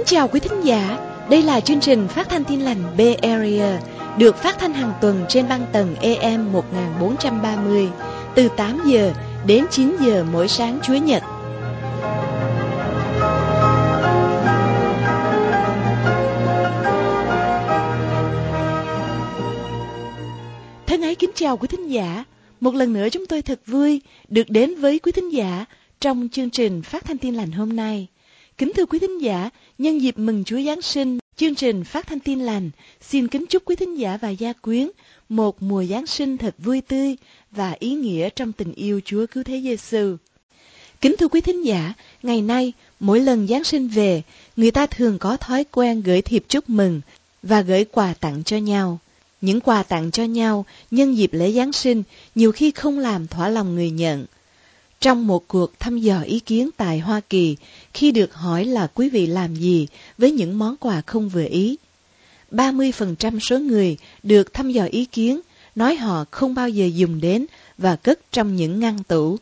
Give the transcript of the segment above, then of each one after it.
chào quý thính giả, đây là chương trình phát thanh Tin lành Bay Area, được phát thanh hàng tuần trên băng tần AM 1430, từ 8 giờ đến 9 giờ mỗi sáng Chủ nhật. Thân ái kính chào quý thính giả, một lần nữa chúng tôi thật vui được đến với quý thính giả trong chương trình phát thanh Tin lành hôm nay. Kính thưa quý thính giả, nhân dịp mừng Chúa Giáng sinh, chương trình phát thanh Tin lành xin kính chúc quý thính giả và gia quyến một mùa Giáng sinh thật vui tươi và ý nghĩa trong tình yêu Chúa Cứu Thế Giêsu. Kính thưa quý thính giả, ngày nay mỗi lần Giáng sinh về, người ta thường có thói quen gửi thiệp chúc mừng và gửi quà tặng cho nhau. Những quà tặng cho nhau nhân dịp lễ Giáng sinh nhiều khi không làm thỏa lòng người nhận. Trong một cuộc thăm dò ý kiến tại Hoa Kỳ, khi được hỏi là quý vị làm gì với những món quà không vừa ý, 30% số người được thăm dò ý kiến nói họ không bao giờ dùng đến và cất trong những ngăn tủ.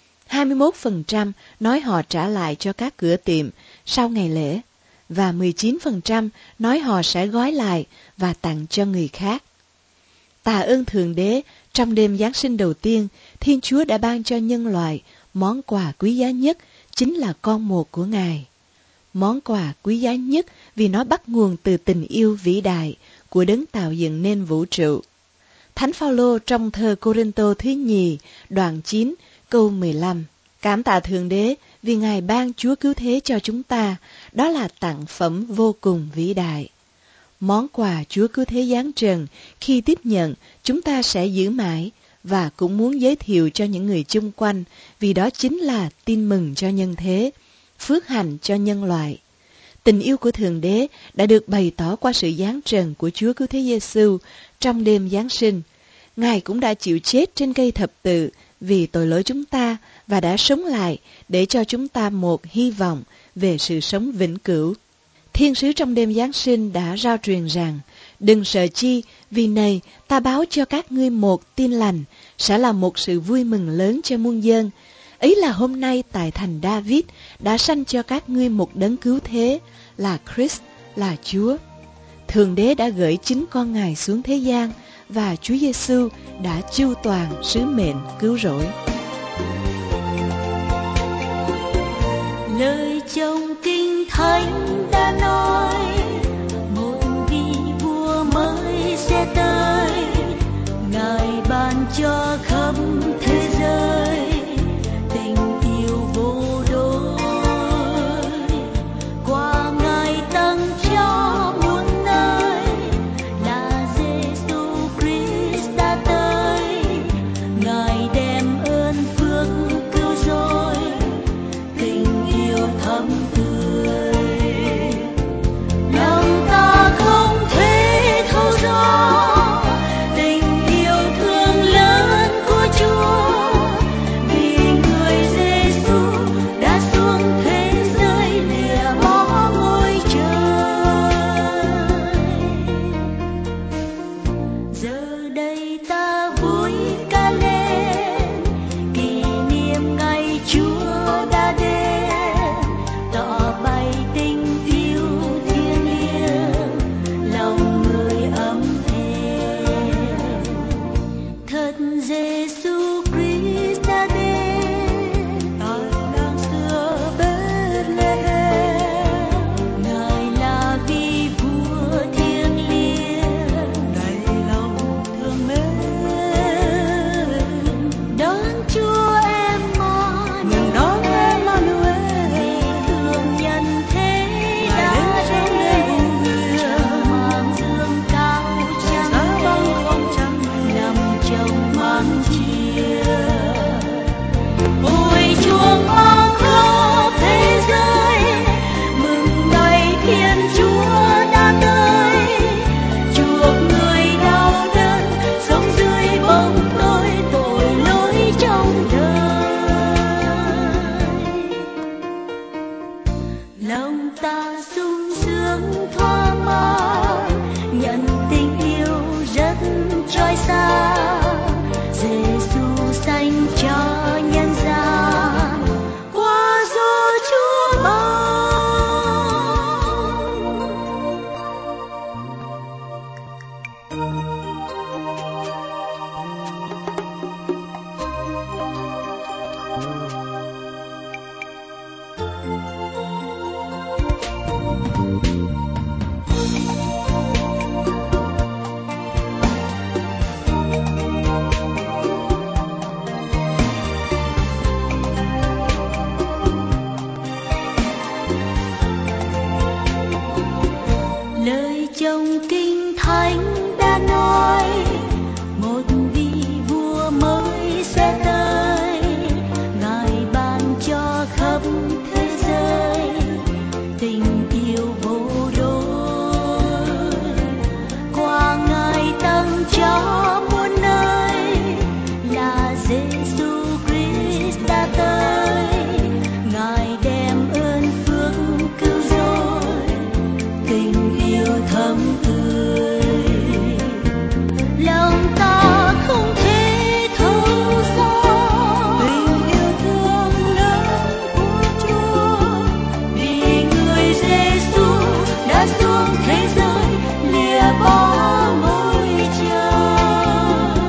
21% nói họ trả lại cho các cửa tiệm sau ngày lễ, và 19% nói họ sẽ gói lại và tặng cho người khác. Tạ ơn Thượng Đế, trong đêm Giáng sinh đầu tiên, Thiên Chúa đã ban cho nhân loại món quà quý giá nhất, chính là con một của Ngài. Món quà quý giá nhất vì nó bắt nguồn từ tình yêu vĩ đại của Đấng tạo dựng nên vũ trụ. Thánh Phaolô trong thơ Cô-rinh-tô thứ nhì, đoạn 9, câu 15. Cảm tạ Thượng Đế vì Ngài ban Chúa Cứu Thế cho chúng ta, đó là tặng phẩm vô cùng vĩ đại. Món quà Chúa Cứu Thế giáng trần, khi tiếp nhận, chúng ta sẽ giữ mãi và cũng muốn giới thiệu cho những người chung quanh, vì đó chính là tin mừng cho nhân thế, phước hạnh cho nhân loại. Tình yêu của Thượng Đế đã được bày tỏ qua sự giáng trần của Chúa Cứu Thế Giêsu trong đêm Giáng sinh. Ngài cũng đã chịu chết trên cây thập tự vì tội lỗi chúng ta và đã sống lại để cho chúng ta một hy vọng về sự sống vĩnh cửu. Thiên sứ trong đêm Giáng sinh đã rao truyền rằng: đừng sợ chi, vì này ta báo cho các ngươi một tin lành, sẽ là một sự vui mừng lớn cho muôn dân. Ấy là hôm nay tại thành David đã sanh cho các ngươi một đấng cứu thế, là Christ, là Chúa. Thượng Đế đã gửi chính con Ngài xuống thế gian, và Chúa Giêsu đã chu toàn sứ mệnh cứu rỗi. Lời trong kinh thánh đã nói, một vị vua mới sẽ tới, Ngài ban cho khắp thế giới tình yêu vô đối. Qua Ngài tăng cho muôn nơi, là Giêsu Christ đã tới, Ngài đem ơn phước cứu rỗi, tình yêu thắm tươi. Lời trong kinh thánh đã nói một vị vua mới sẽ tới, ngài ban cho khắp thế giới tình yêu vô đối. Qua ngài tặng cho muôn nơi là Giêsu Christ đã tới, ngài đem ơn phước cứu rỗi, tình yêu thấm tươi. Lòng ta không thể thấu rõ tình yêu thương lớn của Chúa, vì người Giêsu đã xuống thế giới lìa bỏ môi trời.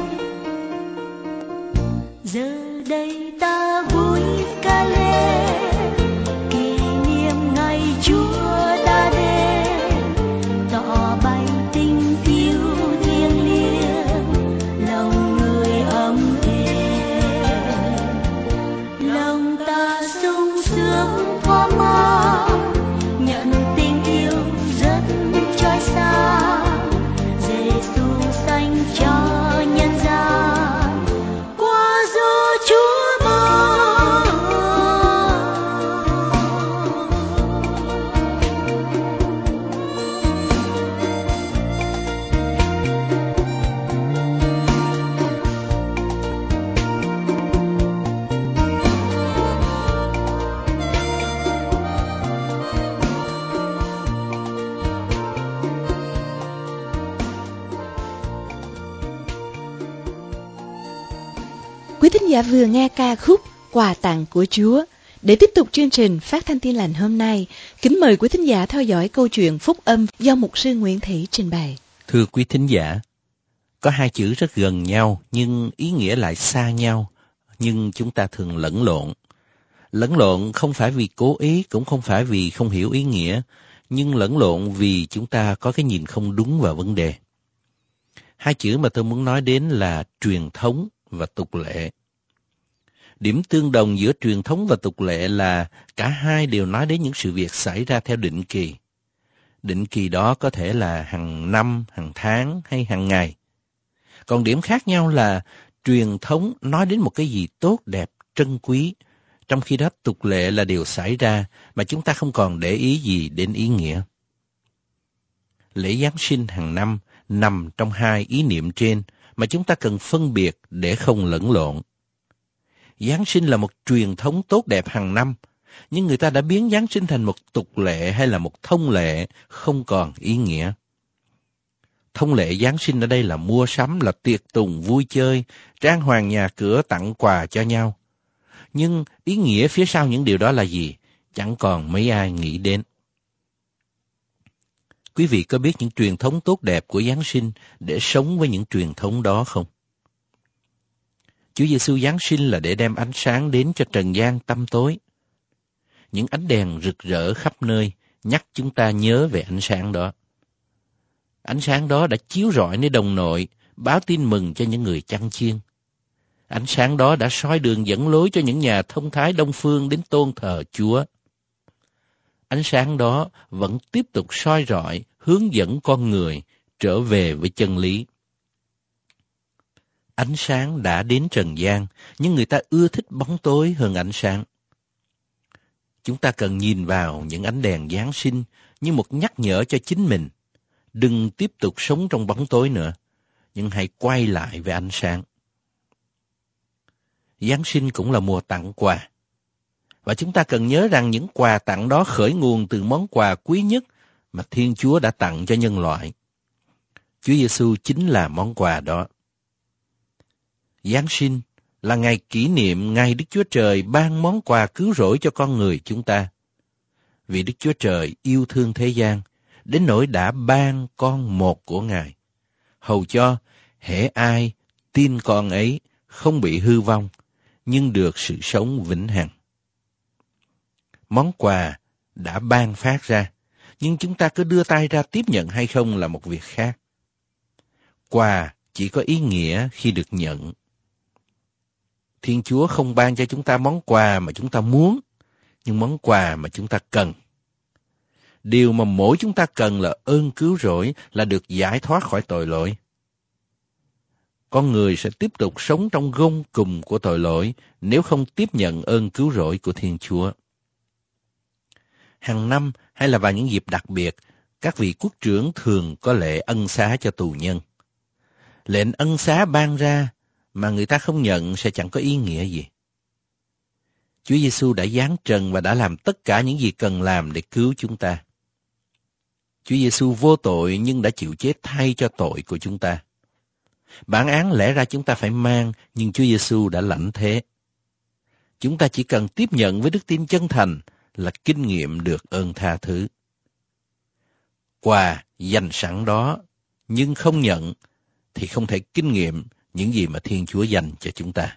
Giờ đây ta vui ca lên kỷ niệm ngày Chúa đã đến, tỏ bày tình yêu thiêng liêng, lòng người ấm êm. Lòng ta sung sướng thỏa mãn, nhận tình yêu rất trói sáng. Giêsu sanh cho nhân gian, qua gió Chúa ban. Quý thính giả vừa nghe ca khúc Quà tặng của Chúa. Để tiếp tục chương trình Phát thanh Tin lành hôm nay, kính mời quý thính giả theo dõi câu chuyện phúc âm do mục sư Nguyễn Thị trình bày. Thưa quý thính giả, có hai chữ rất gần nhau nhưng ý nghĩa lại xa nhau, nhưng chúng ta thường lẫn lộn. Lẫn lộn không phải vì cố ý, cũng không phải vì không hiểu ý nghĩa, nhưng lẫn lộn vì chúng ta có cái nhìn không đúng vào vấn đề. Hai chữ mà tôi muốn nói đến là truyền thống và tục lệ. Điểm tương đồng giữa truyền thống và tục lệ là cả hai đều nói đến những sự việc xảy ra theo định kỳ. Định kỳ đó có thể là hàng năm, hàng tháng hay hàng ngày. Còn điểm khác nhau là truyền thống nói đến một cái gì tốt đẹp, trân quý, trong khi đó tục lệ là điều xảy ra mà chúng ta không còn để ý gì đến ý nghĩa. Lễ Giáng sinh hàng năm nằm trong hai ý niệm trên mà chúng ta cần phân biệt để không lẫn lộn. Giáng sinh là một truyền thống tốt đẹp hàng năm, nhưng người ta đã biến Giáng sinh thành một tục lệ hay là một thông lệ không còn ý nghĩa. Thông lệ Giáng sinh ở đây là mua sắm, là tiệc tùng, vui chơi, trang hoàng nhà cửa, tặng quà cho nhau. Nhưng ý nghĩa phía sau những điều đó là gì? Chẳng còn mấy ai nghĩ đến. Quý vị có biết những truyền thống tốt đẹp của Giáng sinh để sống với những truyền thống đó không? Chúa Giêsu Giáng sinh là để đem ánh sáng đến cho trần gian tăm tối. Những ánh đèn rực rỡ khắp nơi nhắc chúng ta nhớ về ánh sáng đó. Ánh sáng đó đã chiếu rọi nơi đồng nội, báo tin mừng cho những người chăn chiên. Ánh sáng đó đã soi đường dẫn lối cho những nhà thông thái Đông Phương đến tôn thờ Chúa. Ánh sáng đó vẫn tiếp tục soi rọi, hướng dẫn con người trở về với chân lý. Ánh sáng đã đến trần gian, nhưng người ta ưa thích bóng tối hơn ánh sáng. Chúng ta cần nhìn vào những ánh đèn Giáng sinh như một nhắc nhở cho chính mình. Đừng tiếp tục sống trong bóng tối nữa, nhưng hãy quay lại với ánh sáng. Giáng sinh cũng là mùa tặng quà. Và chúng ta cần nhớ rằng những quà tặng đó khởi nguồn từ món quà quý nhất mà Thiên Chúa đã tặng cho nhân loại. Chúa Giêsu chính là món quà đó. Giáng sinh là ngày kỷ niệm ngày Đức Chúa Trời ban món quà cứu rỗi cho con người chúng ta. Vì Đức Chúa Trời yêu thương thế gian, đến nỗi đã ban con một của Ngài, hầu cho hễ ai tin con ấy không bị hư vong, nhưng được sự sống vĩnh hằng. Món quà đã ban phát ra, nhưng chúng ta cứ đưa tay ra tiếp nhận hay không là một việc khác. Quà chỉ có ý nghĩa khi được nhận. Thiên Chúa không ban cho chúng ta món quà mà chúng ta muốn, nhưng món quà mà chúng ta cần. Điều mà mỗi chúng ta cần là ơn cứu rỗi, là được giải thoát khỏi tội lỗi. Con người sẽ tiếp tục sống trong gông cùm của tội lỗi nếu không tiếp nhận ơn cứu rỗi của Thiên Chúa. Hàng năm hay là vào những dịp đặc biệt, các vị quốc trưởng thường có lễ ân xá cho tù nhân. Lệnh ân xá ban ra mà người ta không nhận sẽ chẳng có ý nghĩa gì. Chúa Giêsu đã giáng trần và đã làm tất cả những gì cần làm để cứu chúng ta. Chúa Giêsu vô tội nhưng đã chịu chết thay cho tội của chúng ta. Bản án lẽ ra chúng ta phải mang, nhưng Chúa Giêsu đã lãnh thế. Chúng ta chỉ cần tiếp nhận với đức tin chân thành là kinh nghiệm được ơn tha thứ. Quà dành sẵn đó, nhưng không nhận, thì không thể kinh nghiệm những gì mà Thiên Chúa dành cho chúng ta.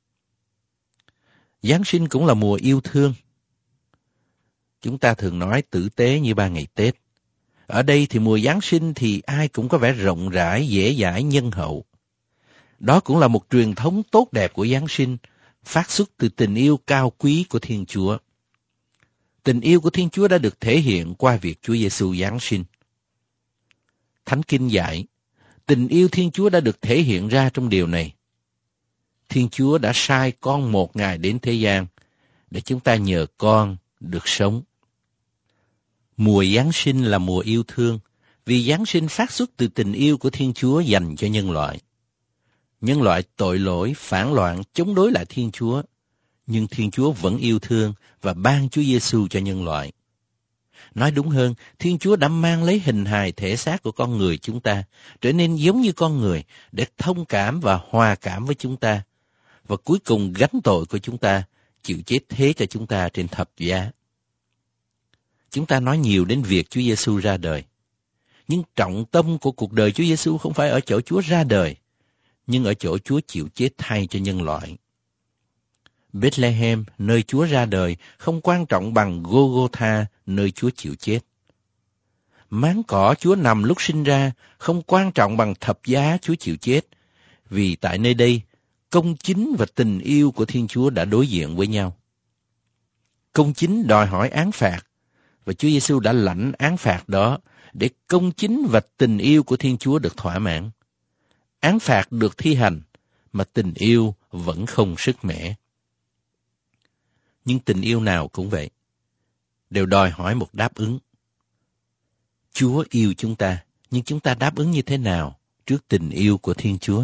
Giáng sinh cũng là mùa yêu thương. Chúng ta thường nói tử tế như 3 ngày Tết. Ở đây thì mùa Giáng sinh thì ai cũng có vẻ rộng rãi, dễ dãi, nhân hậu. Đó cũng là một truyền thống tốt đẹp của Giáng sinh, phát xuất từ tình yêu cao quý của Thiên Chúa. Tình yêu của Thiên Chúa đã được thể hiện qua việc Chúa Giêsu Giáng sinh. Thánh Kinh dạy, tình yêu Thiên Chúa đã được thể hiện ra trong điều này. Thiên Chúa đã sai con một Ngài đến thế gian, để chúng ta nhờ con được sống. Mùa Giáng sinh là mùa yêu thương, vì Giáng sinh phát xuất từ tình yêu của Thiên Chúa dành cho nhân loại. Nhân loại tội lỗi, phản loạn, chống đối lại Thiên Chúa, nhưng Thiên Chúa vẫn yêu thương và ban Chúa Giêsu cho nhân loại. Nói đúng hơn, Thiên Chúa đã mang lấy hình hài thể xác của con người chúng ta, trở nên giống như con người, để thông cảm và hòa cảm với chúng ta, và cuối cùng gánh tội của chúng ta, chịu chết thế cho chúng ta trên thập giá. Chúng ta nói nhiều đến việc Chúa Giêsu ra đời, nhưng trọng tâm của cuộc đời Chúa Giêsu không phải ở chỗ Chúa ra đời, nhưng ở chỗ Chúa chịu chết thay cho nhân loại. Bethlehem, nơi Chúa ra đời, không quan trọng bằng Golgotha, nơi Chúa chịu chết. Máng cỏ Chúa nằm lúc sinh ra, không quan trọng bằng thập giá Chúa chịu chết, vì tại nơi đây, công chính và tình yêu của Thiên Chúa đã đối diện với nhau. Công chính đòi hỏi án phạt, và Chúa Giêsu đã lãnh án phạt đó để công chính và tình yêu của Thiên Chúa được thỏa mãn. Án phạt được thi hành, mà tình yêu vẫn không sức mẻ. Nhưng tình yêu nào cũng vậy, đều đòi hỏi một đáp ứng. Chúa yêu chúng ta, nhưng chúng ta đáp ứng như thế nào trước tình yêu của Thiên Chúa?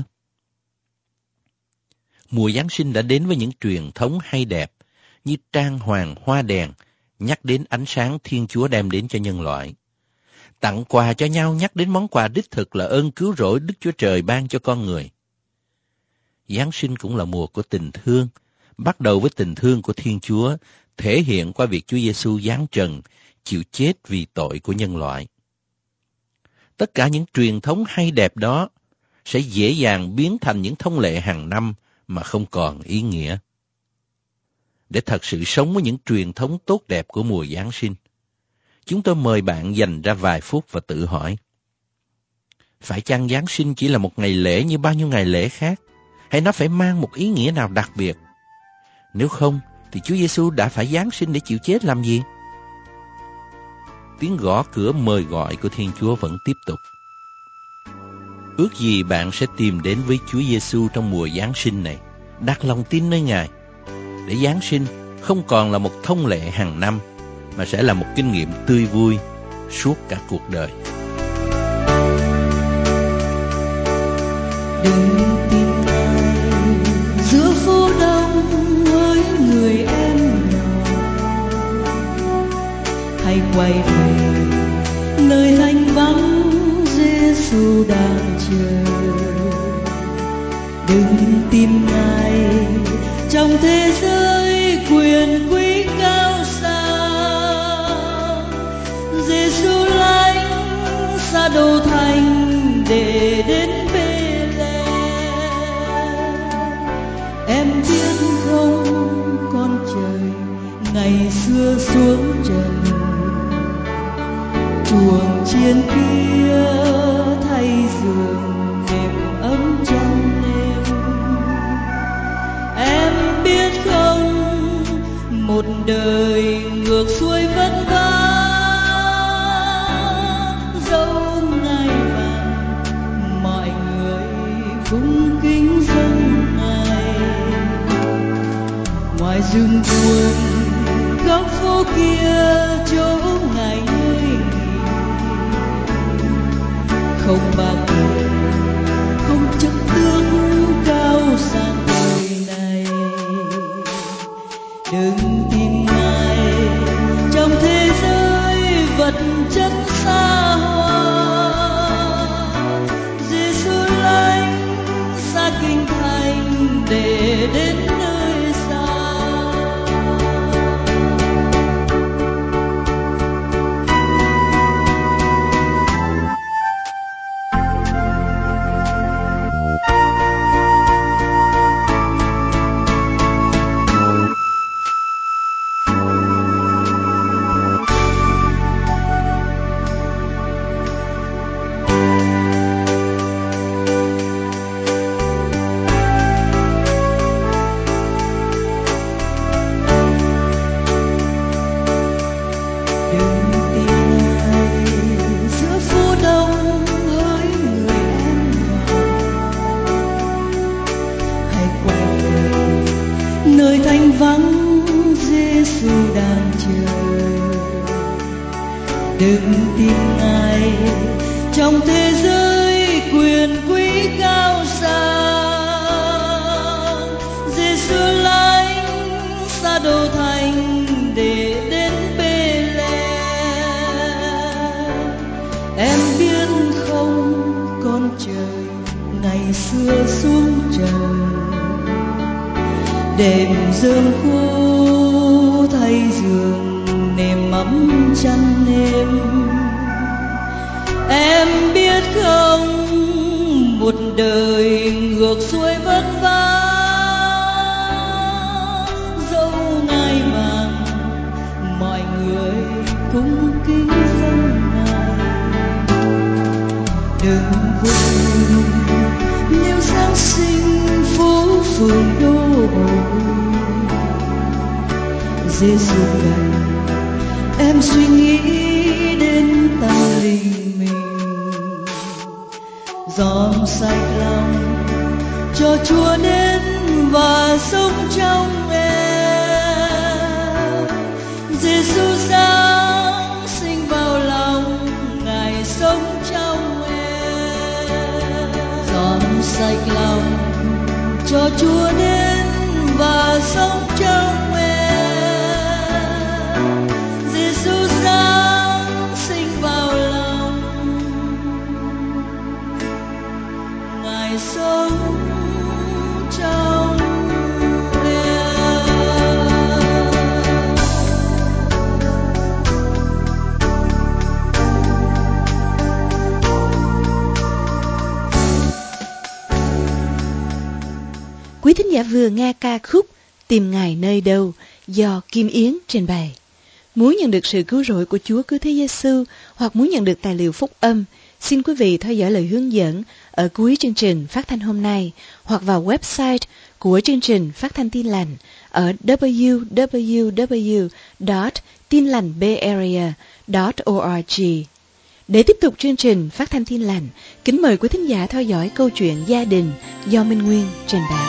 Mùa Giáng sinh đã đến với những truyền thống hay đẹp, như trang hoàng hoa đèn, nhắc đến ánh sáng Thiên Chúa đem đến cho nhân loại. Tặng quà cho nhau nhắc đến món quà đích thực là ơn cứu rỗi Đức Chúa Trời ban cho con người. Giáng sinh cũng là mùa của tình thương, bắt đầu với tình thương của Thiên Chúa, thể hiện qua việc Chúa Giêsu giáng trần, chịu chết vì tội của nhân loại. Tất cả những truyền thống hay đẹp đó sẽ dễ dàng biến thành những thông lệ hàng năm mà không còn ý nghĩa. Để thật sự sống với những truyền thống tốt đẹp của mùa Giáng sinh, chúng tôi mời bạn dành ra vài phút và tự hỏi: phải chăng Giáng sinh chỉ là một ngày lễ như bao nhiêu ngày lễ khác, hay nó phải mang một ý nghĩa nào đặc biệt? Nếu không, thì Chúa Giêsu đã phải Giáng sinh để chịu chết làm gì? Tiếng gõ cửa mời gọi của Thiên Chúa vẫn tiếp tục. Ước gì bạn sẽ tìm đến với Chúa Giêsu trong mùa Giáng sinh này, đặt lòng tin nơi Ngài, để Giáng sinh không còn là một thông lệ hàng năm, mà sẽ là một kinh nghiệm tươi vui suốt cả cuộc đời. Đừng tìm Ngài giữa phố đông với người em nhỏ, hãy quay về nơi lạnh vắng Giêsu đang chờ. Đừng tìm Ngài trong thế giới quyền quý cao sang, Giêsu lánh xa đô thành để đến Bethlehem. Em biết không, ngày xưa xuống trần. Chuồng chiên kia thay giường nệm ấm trong đêm. Em biết không, một đời ngược xuôi vất vả, dẫu ngai vàng mọi người cung kính dâng ngài. Ngoài rừng buồn góc phố kia chỗ ngài nơi nghỉ, không bạc tiền không chức tước cao sang đời này. Đừng tìm ngài trong thế giới vật chất xa hoa. Giêsu lánh xa kinh thành để đến nơi xa. Nơi thanh vắng Giêsu đang chờ. Đừng tìm ngài trong thế giới quyền quý cao sang. Giêsu lánh xa đô thành để đến Bê-lê-hêm. Em biết không, con trời ngày xưa xuống trần, đêm rơm khô thay giường nệm ấm chăn êm. Em biết không, một đời ngược xuôi vất vả, dẫu ngai vàng mọi người cung kính dâng ngài. Đừng vội nhiều Giáng sinh phố phường đô hội. Giêsu gần, em suy nghĩ đến tâm linh mình. Dọn sạch lòng cho Chúa đến và sống trong em. Giêsu giáng sinh vào lòng, ngài sống trong em. Dọn sạch lòng cho Chúa đến và sống trong em. Giêsu giáng sinh vào lòng, ngài sống trong em. Quý thính giả vừa nghe ca khúc Tìm Ngài Nơi Đâu do Kim Yến trình bày. Muốn nhận được sự cứu rỗi của Chúa Cứu Thế Giêsu hoặc muốn nhận được tài liệu phúc âm, xin quý vị theo dõi lời hướng dẫn ở cuối chương trình phát thanh hôm nay hoặc vào website của chương trình Phát thanh Tin Lành ở www.tinlành.org. Để tiếp tục chương trình Phát thanh Tin Lành, kính mời quý thính giả theo dõi câu chuyện gia đình do Minh Nguyên trình bày.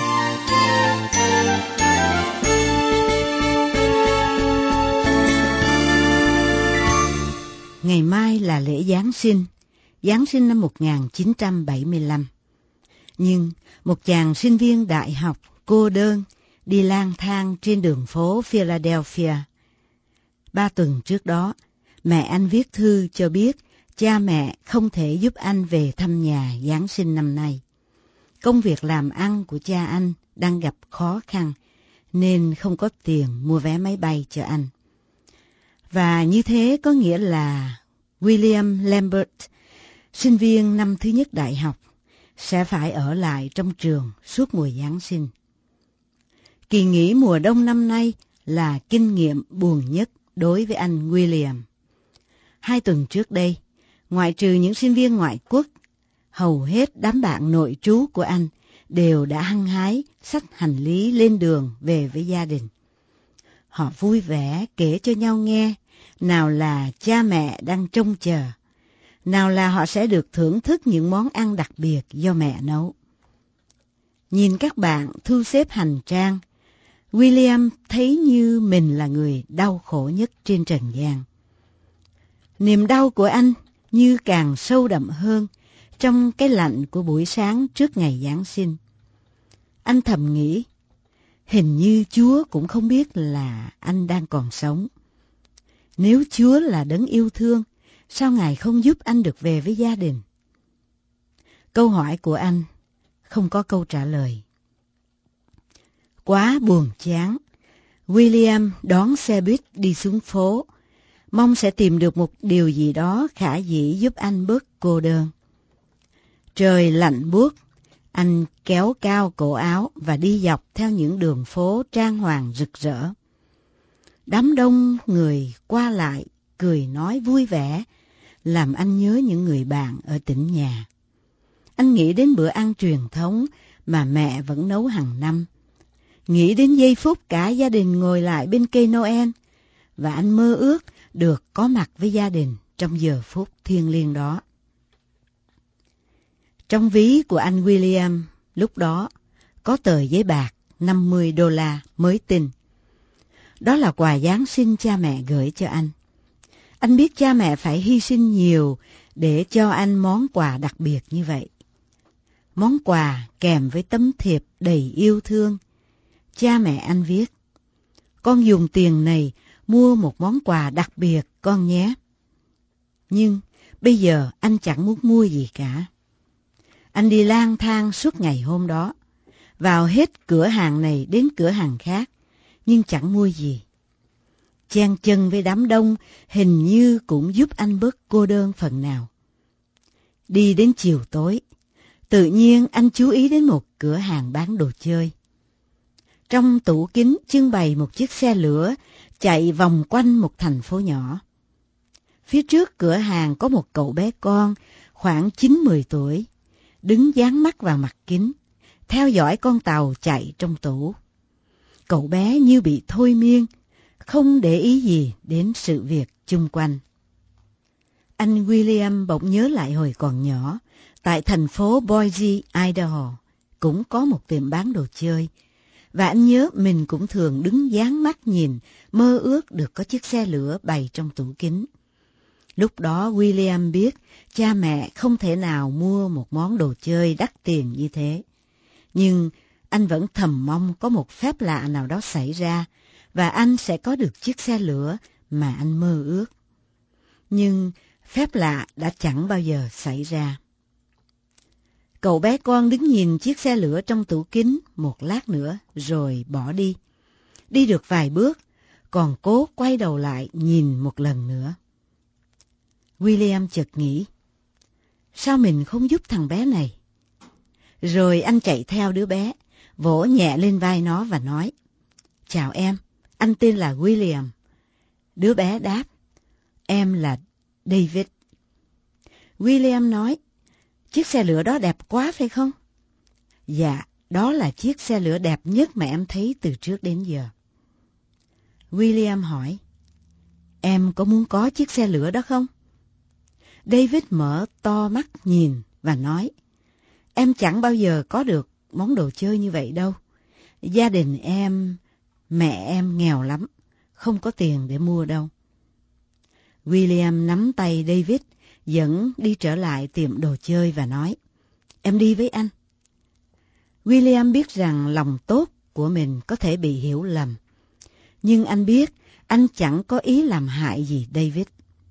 Ngày mai là lễ Giáng sinh năm 1975. Nhưng một chàng sinh viên đại học cô đơn đi lang thang trên đường phố Philadelphia. 3 tuần trước đó, mẹ anh viết thư cho biết cha mẹ không thể giúp anh về thăm nhà Giáng sinh năm nay. Công việc làm ăn của cha anh đang gặp khó khăn nên không có tiền mua vé máy bay cho anh. Và như thế có nghĩa là William Lambert, sinh viên năm thứ nhất đại học, sẽ phải ở lại trong trường suốt mùa Giáng sinh. Kỳ nghỉ mùa đông năm nay là kinh nghiệm buồn nhất đối với anh William. 2 tuần trước đây, ngoại trừ những sinh viên ngoại quốc, hầu hết đám bạn nội trú của anh đều đã hăng hái xách hành lý lên đường về với gia đình. Họ vui vẻ kể cho nhau nghe, nào là cha mẹ đang trông chờ, nào là họ sẽ được thưởng thức những món ăn đặc biệt do mẹ nấu. Nhìn các bạn thu xếp hành trang, William thấy như mình là người đau khổ nhất trên trần gian. Niềm đau của anh như càng sâu đậm hơn trong cái lạnh của buổi sáng trước ngày Giáng sinh. Anh thầm nghĩ, hình như Chúa cũng không biết là anh đang còn sống. Nếu Chúa là đấng yêu thương, sao Ngài không giúp anh được về với gia đình? Câu hỏi của anh không có câu trả lời. Quá buồn chán, William đón xe buýt đi xuống phố, mong sẽ tìm được một điều gì đó khả dĩ giúp anh bớt cô đơn. Trời lạnh buốt, anh kéo cao cổ áo và đi dọc theo những đường phố trang hoàng rực rỡ. Đám đông người qua lại, cười nói vui vẻ, làm anh nhớ những người bạn ở tỉnh nhà. Anh nghĩ đến bữa ăn truyền thống mà mẹ vẫn nấu hàng năm, nghĩ đến giây phút cả gia đình ngồi lại bên cây Noel, và anh mơ ước được có mặt với gia đình trong giờ phút thiêng liêng đó. Trong ví của anh William lúc đó có tờ giấy bạc $50 mới tinh. Đó là quà Giáng sinh cha mẹ gửi cho anh. Anh biết cha mẹ phải hy sinh nhiều để cho anh món quà đặc biệt như vậy. Món quà kèm với tấm thiệp đầy yêu thương. Cha mẹ anh viết, con dùng tiền này mua một món quà đặc biệt con nhé. Nhưng bây giờ anh chẳng muốn mua gì cả. Anh đi lang thang suốt ngày hôm đó, vào hết cửa hàng này đến cửa hàng khác, nhưng chẳng mua gì. Chen chân với đám đông hình như cũng giúp anh bớt cô đơn phần nào. Đi đến chiều tối, tự nhiên anh chú ý đến một cửa hàng bán đồ chơi. Trong tủ kính trưng bày một chiếc xe lửa chạy vòng quanh một thành phố nhỏ. Phía trước cửa hàng có một cậu bé con khoảng 9-10 tuổi, đứng dán mắt vào mặt kính, theo dõi con tàu chạy trong tủ. Cậu bé như bị thôi miên, không để ý gì đến sự việc chung quanh. Anh William bỗng nhớ lại hồi còn nhỏ, tại thành phố Boise, Idaho, cũng có một tiệm bán đồ chơi, và anh nhớ mình cũng thường đứng dán mắt nhìn, mơ ước được có chiếc xe lửa bày trong tủ kính. Lúc đó William biết cha mẹ không thể nào mua một món đồ chơi đắt tiền như thế. Nhưng anh vẫn thầm mong có một phép lạ nào đó xảy ra, và anh sẽ có được chiếc xe lửa mà anh mơ ước. Nhưng phép lạ đã chẳng bao giờ xảy ra. Cậu bé con đứng nhìn chiếc xe lửa trong tủ kính một lát nữa rồi bỏ đi. Đi được vài bước, còn cố quay đầu lại nhìn một lần nữa. William chợt nghĩ, sao mình không giúp thằng bé này? Rồi anh chạy theo đứa bé, vỗ nhẹ lên vai nó và nói, chào em, anh tên là William. Đứa bé đáp, em là David. William nói, chiếc xe lửa đó đẹp quá phải không? Dạ, đó là chiếc xe lửa đẹp nhất mà em thấy từ trước đến giờ. William hỏi, em có muốn có chiếc xe lửa đó không? David mở to mắt nhìn và nói, em chẳng bao giờ có được món đồ chơi như vậy đâu. Gia đình em, mẹ em nghèo lắm, không có tiền để mua đâu. William nắm tay David, dẫn đi trở lại tiệm đồ chơi và nói, em đi với anh. William biết rằng lòng tốt của mình có thể bị hiểu lầm, nhưng anh biết anh chẳng có ý làm hại gì David.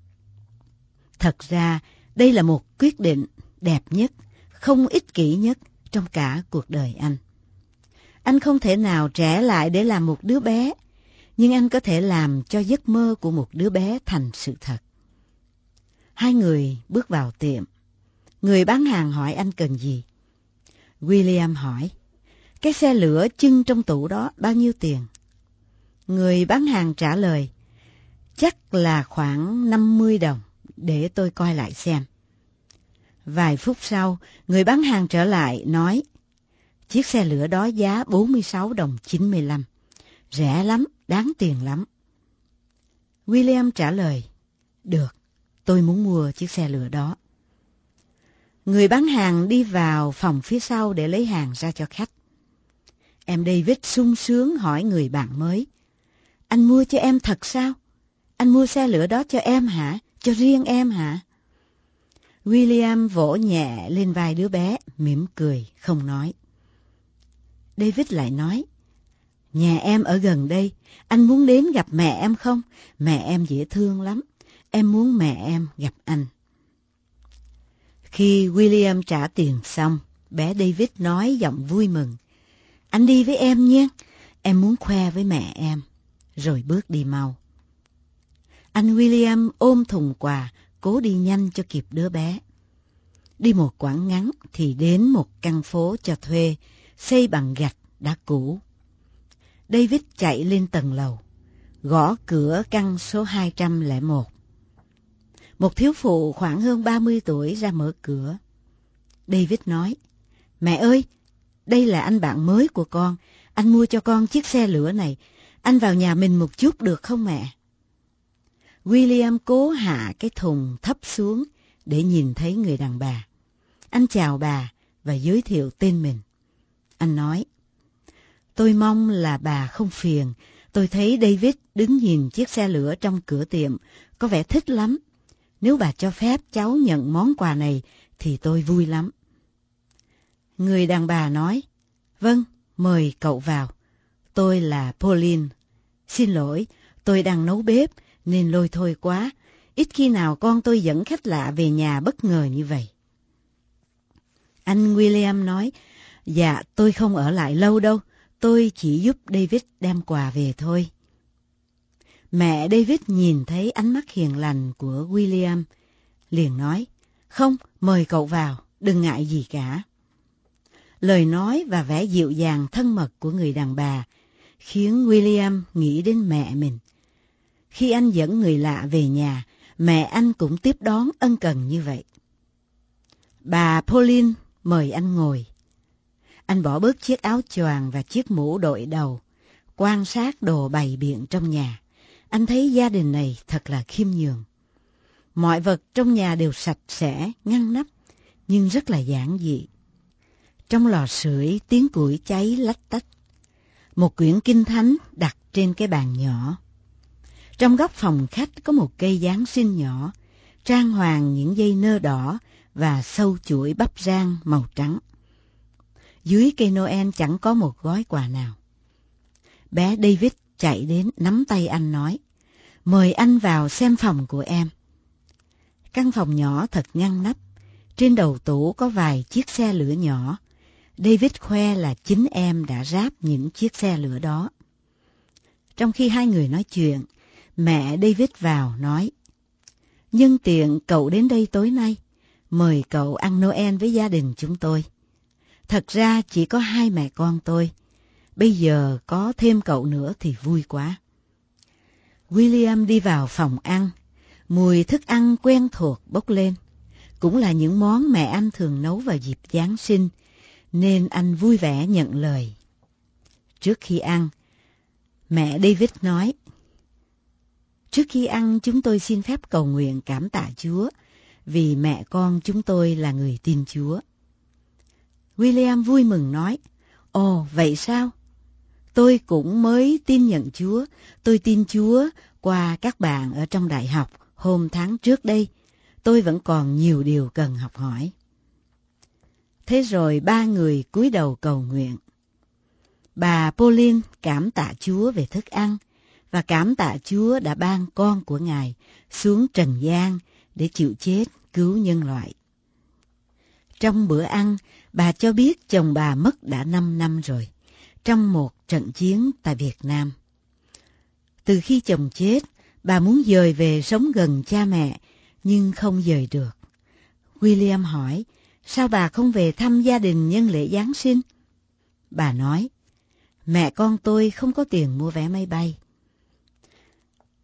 Thật ra, đây là một quyết định đẹp nhất, không ích kỷ nhất trong cả cuộc đời anh. Anh không thể nào trẻ lại để làm một đứa bé, nhưng anh có thể làm cho giấc mơ của một đứa bé thành sự thật. Hai người bước vào tiệm. Người bán hàng hỏi anh cần gì. William hỏi, cái xe lửa trưng trong tủ đó bao nhiêu tiền? Người bán hàng trả lời, chắc là khoảng 50 đồng, để tôi coi lại xem. Vài phút sau, người bán hàng trở lại nói, chiếc xe lửa đó giá 46 đồng 95, rẻ lắm, đáng tiền lắm. William trả lời, được, tôi muốn mua chiếc xe lửa đó. Người bán hàng đi vào phòng phía sau để lấy hàng ra cho khách. Em David sung sướng hỏi người bạn mới, anh mua cho em thật sao? Anh mua xe lửa đó cho em hả? Cho riêng em hả? William vỗ nhẹ lên vai đứa bé, mỉm cười, không nói. David lại nói, nhà em ở gần đây, anh muốn đến gặp mẹ em không? Mẹ em dễ thương lắm, em muốn mẹ em gặp anh. Khi William trả tiền xong, bé David nói giọng vui mừng, anh đi với em nhé, em muốn khoe với mẹ em, rồi bước đi mau. Anh William ôm thùng quà, cố đi nhanh cho kịp đứa bé. Đi một quãng ngắn thì đến một căn phố cho thuê, xây bằng gạch đã cũ. David chạy lên tầng lầu, gõ cửa căn số 201. Một thiếu phụ khoảng hơn 30 tuổi ra mở cửa. David nói, mẹ ơi, đây là anh bạn mới của con, anh mua cho con chiếc xe lửa này, anh vào nhà mình một chút được không mẹ? William cố hạ cái thùng thấp xuống để nhìn thấy người đàn bà. Anh chào bà và giới thiệu tên mình. Anh nói, tôi mong là bà không phiền, tôi thấy David đứng nhìn chiếc xe lửa trong cửa tiệm, có vẻ thích lắm. Nếu bà cho phép cháu nhận món quà này thì tôi vui lắm. Người đàn bà nói, vâng, mời cậu vào. Tôi là Pauline. Xin lỗi, tôi đang nấu bếp nên lôi thôi quá. Ít khi nào con tôi dẫn khách lạ về nhà bất ngờ như vậy. Anh William nói, dạ tôi không ở lại lâu đâu, tôi chỉ giúp David đem quà về thôi. Mẹ David nhìn thấy ánh mắt hiền lành của William, liền nói, không, mời cậu vào, đừng ngại gì cả. Lời nói và vẻ dịu dàng thân mật của người đàn bà khiến William nghĩ đến mẹ mình. Khi anh dẫn người lạ về nhà, mẹ anh cũng tiếp đón ân cần như vậy. Bà Pauline mời anh ngồi. Anh bỏ bớt chiếc áo choàng và chiếc mũ đội đầu, quan sát đồ bày biện trong nhà. Anh thấy gia đình này thật là khiêm nhường. Mọi vật trong nhà đều sạch sẽ, ngăn nắp, nhưng rất là giản dị. Trong lò sưởi tiếng củi cháy lách tách. Một quyển kinh thánh đặt trên cái bàn nhỏ. Trong góc phòng khách có một cây Giáng sinh nhỏ, trang hoàng những dây nơ đỏ và sâu chuỗi bắp rang màu trắng. Dưới cây Noel chẳng có một gói quà nào. Bé David chạy đến nắm tay anh nói, mời anh vào xem phòng của em. Căn phòng nhỏ thật ngăn nắp, trên đầu tủ có vài chiếc xe lửa nhỏ. David khoe là chính em đã ráp những chiếc xe lửa đó. Trong khi hai người nói chuyện, mẹ David vào nói, nhân tiện cậu đến đây tối nay, mời cậu ăn Noel với gia đình chúng tôi. Thật ra chỉ có hai mẹ con tôi, bây giờ có thêm cậu nữa thì vui quá. William đi vào phòng ăn, mùi thức ăn quen thuộc bốc lên, cũng là những món mẹ anh thường nấu vào dịp Giáng sinh, nên anh vui vẻ nhận lời. Trước khi ăn, mẹ David nói, trước khi ăn chúng tôi xin phép cầu nguyện cảm tạ Chúa, vì mẹ con chúng tôi là người tin Chúa. William vui mừng nói, ồ vậy sao? Tôi cũng mới tin nhận Chúa, tôi tin Chúa qua các bạn ở trong đại học hôm tháng trước đây. Tôi vẫn còn nhiều điều cần học hỏi. Thế rồi ba người cúi đầu cầu nguyện. Bà Pauline cảm tạ Chúa về thức ăn và cảm tạ Chúa đã ban con của Ngài xuống trần gian để chịu chết cứu nhân loại. Trong bữa ăn, bà cho biết chồng bà mất đã 5 năm rồi, trong một trận chiến tại Việt Nam. Từ khi chồng chết, bà muốn dời về sống gần cha mẹ, nhưng không dời được. William hỏi, sao bà không về thăm gia đình nhân lễ Giáng sinh? Bà nói, mẹ con tôi không có tiền mua vé máy bay.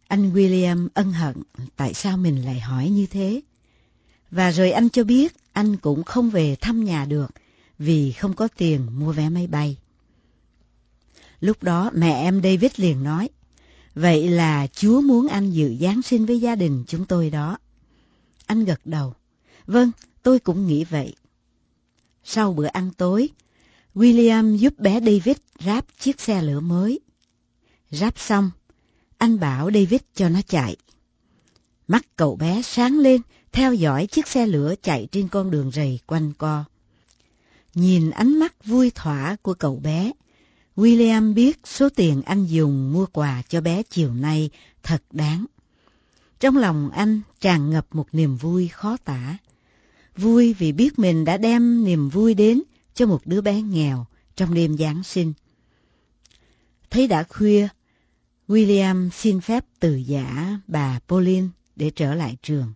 Anh William ân hận tại sao mình lại hỏi như thế. Và rồi anh cho biết anh cũng không về thăm nhà được vì không có tiền mua vé máy bay. Lúc đó mẹ em David liền nói, vậy là Chúa muốn anh dự Giáng sinh với gia đình chúng tôi đó. Anh gật đầu, vâng, tôi cũng nghĩ vậy. Sau bữa ăn tối, William giúp bé David ráp chiếc xe lửa mới. Ráp xong, anh bảo David cho nó chạy. Mắt cậu bé sáng lên, theo dõi chiếc xe lửa chạy trên con đường rầy quanh co. Nhìn ánh mắt vui thỏa của cậu bé, William biết số tiền anh dùng mua quà cho bé chiều nay thật đáng. Trong lòng anh tràn ngập một niềm vui khó tả. Vui vì biết mình đã đem niềm vui đến cho một đứa bé nghèo trong đêm Giáng sinh. Thấy đã khuya, William xin phép từ giã bà Pauline để trở lại trường.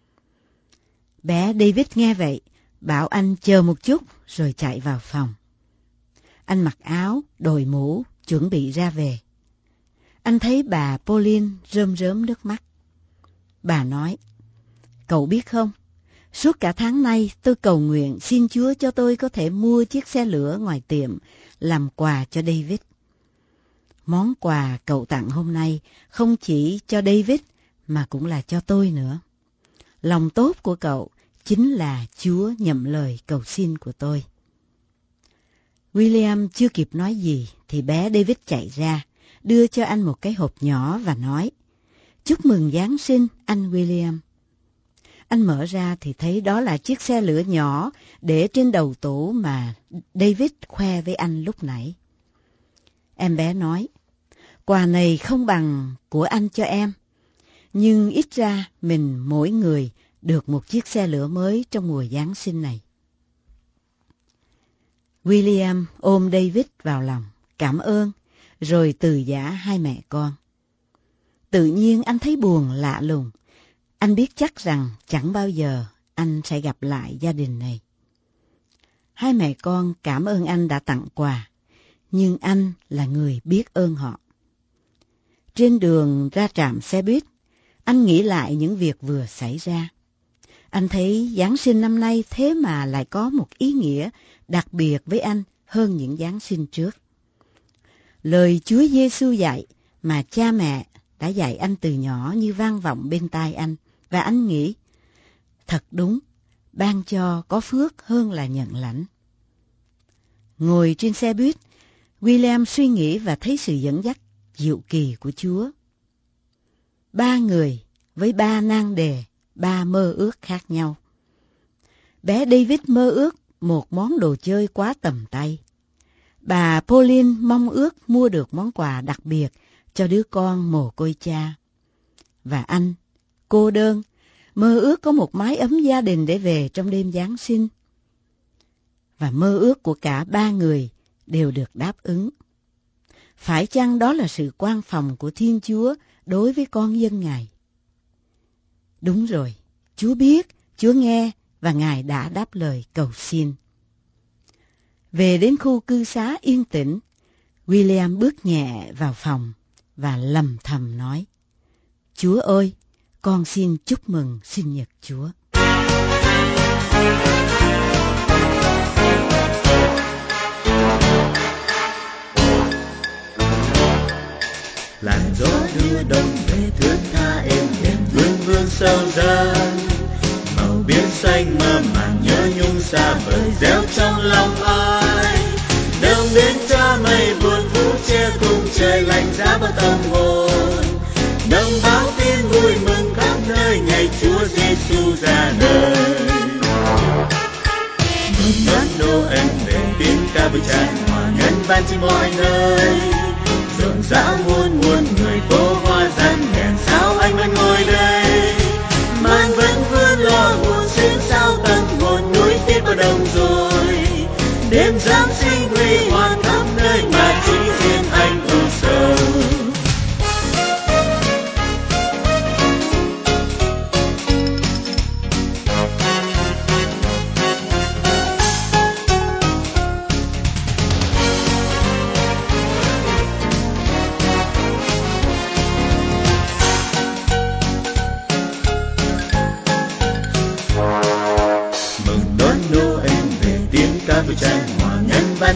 Bé David nghe vậy, bảo anh chờ một chút rồi chạy vào phòng. Anh mặc áo, đội mũ, chuẩn bị ra về. Anh thấy bà Pauline rơm rớm nước mắt. Bà nói, cậu biết không, suốt cả tháng nay tôi cầu nguyện xin Chúa cho tôi có thể mua chiếc xe lửa ngoài tiệm làm quà cho David. Món quà cậu tặng hôm nay không chỉ cho David mà cũng là cho tôi nữa. Lòng tốt của cậu chính là Chúa nhậm lời cầu xin của tôi. William chưa kịp nói gì thì bé David chạy ra, đưa cho anh một cái hộp nhỏ và nói, chúc mừng Giáng sinh anh William. Anh mở ra thì thấy đó là chiếc xe lửa nhỏ để trên đầu tủ mà David khoe với anh lúc nãy. Em bé nói, quà này không bằng của anh cho em, nhưng ít ra mình mỗi người được một chiếc xe lửa mới trong mùa Giáng sinh này. William ôm David vào lòng, cảm ơn, rồi từ giã hai mẹ con. Tự nhiên anh thấy buồn lạ lùng. Anh biết chắc rằng chẳng bao giờ anh sẽ gặp lại gia đình này. Hai mẹ con cảm ơn anh đã tặng quà, nhưng anh là người biết ơn họ. Trên đường ra trạm xe buýt, anh nghĩ lại những việc vừa xảy ra. Anh thấy Giáng sinh năm nay thế mà lại có một ý nghĩa đặc biệt với anh hơn những Giáng sinh trước. Lời Chúa Giêsu dạy mà cha mẹ đã dạy anh từ nhỏ như vang vọng bên tai anh, và anh nghĩ, thật đúng, ban cho có phước hơn là nhận lãnh. Ngồi trên xe buýt, William suy nghĩ và thấy sự dẫn dắt diệu kỳ của Chúa. 3 người với 3 nan đề, 3 mơ ước khác nhau. Bé David mơ ước một món đồ chơi quá tầm tay. Bà Pauline mong ước mua được món quà đặc biệt cho đứa con mồ côi cha. Và anh, cô đơn, mơ ước có một mái ấm gia đình để về trong đêm Giáng sinh. Và mơ ước của cả 3 người đều được đáp ứng. Phải chăng đó là sự quan phòng của Thiên Chúa đối với con dân Ngài? Đúng rồi, Chúa biết, Chúa nghe và Ngài đã đáp lời cầu xin. Về đến khu cư xá yên tĩnh, William bước nhẹ vào phòng và lầm thầm nói, Chúa ơi, con xin chúc mừng sinh nhật Chúa. Làn gió đưa đông về thướt tha êm đềm vương vương sâu dâng, màu biển xanh mơ màng nhớ nhung xa vời reo trong lòng ai. Đông đến cho mây buồn vũ che cùng trời lạnh giá bao tâm hồn. Đông báo tin vui mừng khắp nơi ngày Chúa Giêsu ra đời. Đón Noel về tiếng ca vui tràn hòa ngân vang trên mọi nơi. Rộn rã muôn muôn người phố hoa răng đèn sao anh vẫn ngồi đây. Man vẫn vươn lo buồn xuyên sao tâm hồn núi tiếc vào đông rồi. Đêm Giáng sinh huy hoàng khắp nơi mà chỉ riêng anh ưu sầu.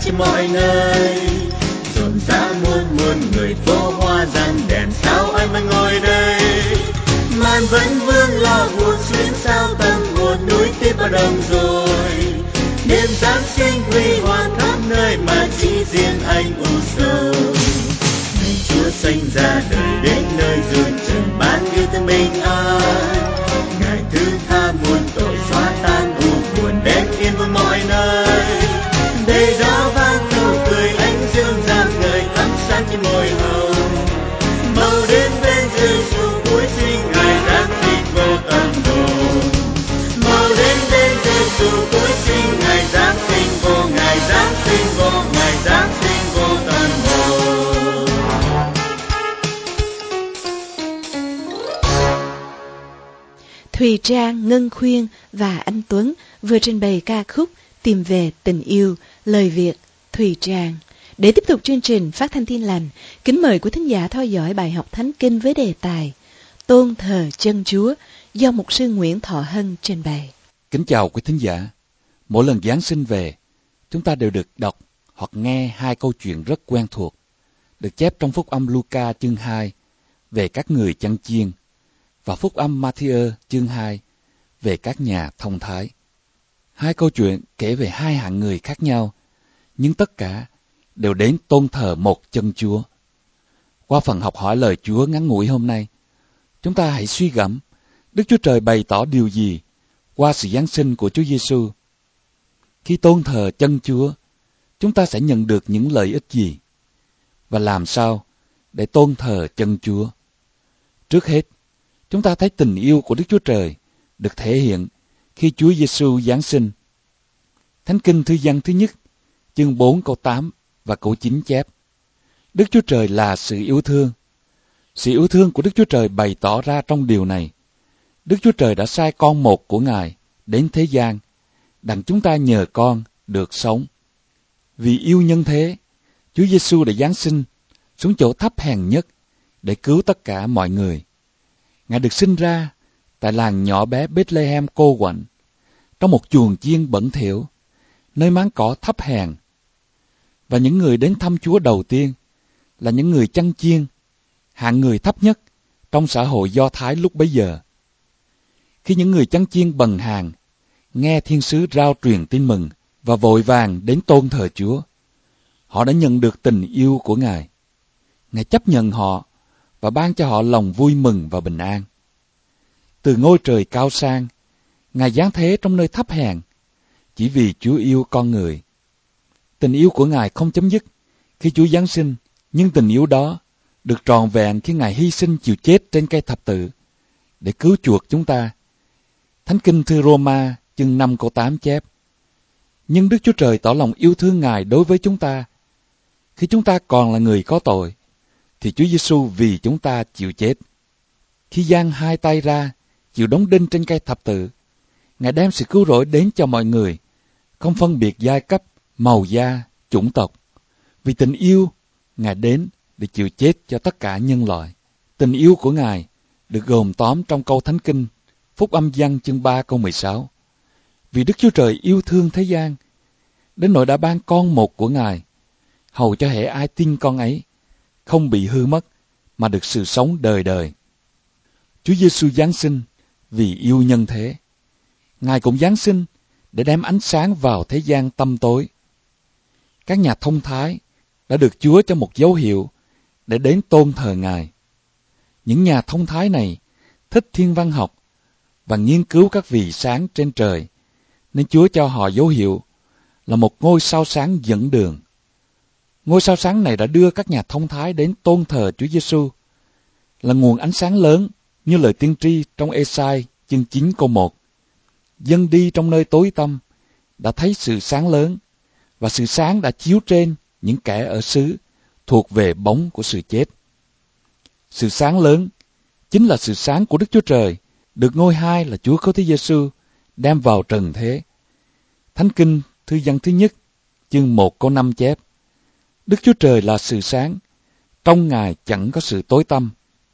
trên mọi nơi. Rộn rã muôn muôn người, phố hoa răng đèn, sao anh vẫn ngồi đây? Màn vẫn vương lo buồn, xuyên sao tâm hồn, núi tiếp vào đồng rồi. Đêm Giáng sinh huy hoàng khắp nơi mà chỉ riêng anh u sầu. Ngày Chúa sanh ra đời đến nơi rồi trần ban yêu thương bình an. Ngài thứ tha muôn tội, xóa tan u buồn, đem yên vui mọi nơi. Đây đó vang nụ cười ánh dương rạng ngời, thắp sáng trên môi hồng. Màu đến bên Giêsu cuối sinh, Ngài Giáng sinh vô tâm hồn. Màu đến bên Giêsu cuối sinh, Ngài Giáng sinh vô, Ngài Giáng sinh vô, Ngài Giáng sinh vô tâm hồn. Thùy Trang, Ngân Khuyên và anh Tuấn vừa trình bày ca khúc Tìm về tình yêu, lời Việt, Thùy Trang. Để tiếp tục chương trình phát thanh Tin Lành, kính mời quý thính giả theo dõi bài học Thánh Kinh với đề tài Tôn thờ chân Chúa do mục sư Nguyễn Thọ Hân trình bày. Kính chào quý thính giả. Mỗi lần Giáng sinh về, chúng ta đều được đọc hoặc nghe hai câu chuyện rất quen thuộc, được chép trong Phúc âm Luca chương 2 về các người chăn chiên và Phúc âm Ma-thi-ơ chương 2 về các nhà thông thái. Hai câu chuyện kể về hai hạng người khác nhau, nhưng tất cả đều đến tôn thờ một chân Chúa. Qua phần học hỏi lời Chúa ngắn ngủi hôm nay, chúng ta hãy suy gẫm Đức Chúa Trời bày tỏ điều gì qua sự Giáng sinh của Chúa Giêsu. Khi tôn thờ chân Chúa, chúng ta sẽ nhận được những lợi ích gì? Và làm sao để tôn thờ chân Chúa? Trước hết, chúng ta thấy tình yêu của Đức Chúa Trời được thể hiện khi Chúa Giêsu Giáng sinh. Thánh Kinh Thư Giăng thứ nhất, chương 4 câu 8 và câu 9 chép: Đức Chúa Trời là sự yêu thương. Sự yêu thương của Đức Chúa Trời bày tỏ ra trong điều này: Đức Chúa Trời đã sai con một của Ngài đến thế gian, đặng chúng ta nhờ con được sống. Vì yêu nhân thế, Chúa Giêsu đã giáng sinh xuống chỗ thấp hèn nhất để cứu tất cả mọi người. Ngài được sinh ra tại làng nhỏ bé Bethlehem cô quạnh, trong một chuồng chiên bẩn thỉu, nơi máng cỏ thấp hèn. Và những người đến thăm Chúa đầu tiên là những người chăn chiên, hạng người thấp nhất trong xã hội Do Thái lúc bấy giờ. Khi những người chăn chiên bần hàn nghe thiên sứ rao truyền tin mừng và vội vàng đến tôn thờ Chúa, họ đã nhận được tình yêu của Ngài. Ngài chấp nhận họ và ban cho họ lòng vui mừng và bình an. Từ ngôi trời cao sang, Ngài giáng thế trong nơi thấp hèn, chỉ vì Chúa yêu con người. Tình yêu của Ngài không chấm dứt khi Chúa giáng sinh, nhưng tình yêu đó được trọn vẹn khi Ngài hy sinh chịu chết trên cây thập tự để cứu chuộc chúng ta. Thánh Kinh Thư Roma chương 5 câu 8 chép: Nhưng Đức Chúa Trời tỏ lòng yêu thương Ngài đối với chúng ta. Khi chúng ta còn là người có tội, thì Chúa Giêsu vì chúng ta chịu chết. Khi giang hai tay ra, chịu đóng đinh trên cây thập tự, Ngài đem sự cứu rỗi đến cho mọi người, không phân biệt giai cấp, màu da, chủng tộc. Vì tình yêu, Ngài đến để chịu chết cho tất cả nhân loại. Tình yêu của Ngài được gồm tóm trong câu Thánh Kinh Phúc âm Giăng chương 3 câu 16. Vì Đức Chúa Trời yêu thương thế gian, đến nỗi đã ban con một của Ngài, hầu cho hễ ai tin con ấy không bị hư mất, mà được sự sống đời đời. Chúa Giêsu giáng sinh vì yêu nhân thế. Ngài cũng giáng sinh để đem ánh sáng vào thế gian tăm tối. Các nhà thông thái đã được Chúa cho một dấu hiệu để đến tôn thờ Ngài. Những nhà thông thái này thích thiên văn học và nghiên cứu các vì sáng trên trời, nên Chúa cho họ dấu hiệu là một ngôi sao sáng dẫn đường. Ngôi sao sáng này đã đưa các nhà thông thái đến tôn thờ Chúa Giêsu, là nguồn ánh sáng lớn như lời tiên tri trong Ê-sai chương 9 câu 1. Dân đi trong nơi tối tăm đã thấy sự sáng lớn, và sự sáng đã chiếu trên những kẻ ở xứ thuộc về bóng của sự chết. Sự sáng lớn chính là sự sáng của Đức Chúa Trời, được ngôi hai là Chúa Cứu Thế Giêsu đem vào trần thế. Thánh Kinh Thư Giăng thứ nhất chương 1 câu 5 chép: Đức Chúa Trời là sự sáng, trong Ngài chẳng có sự tối tăm.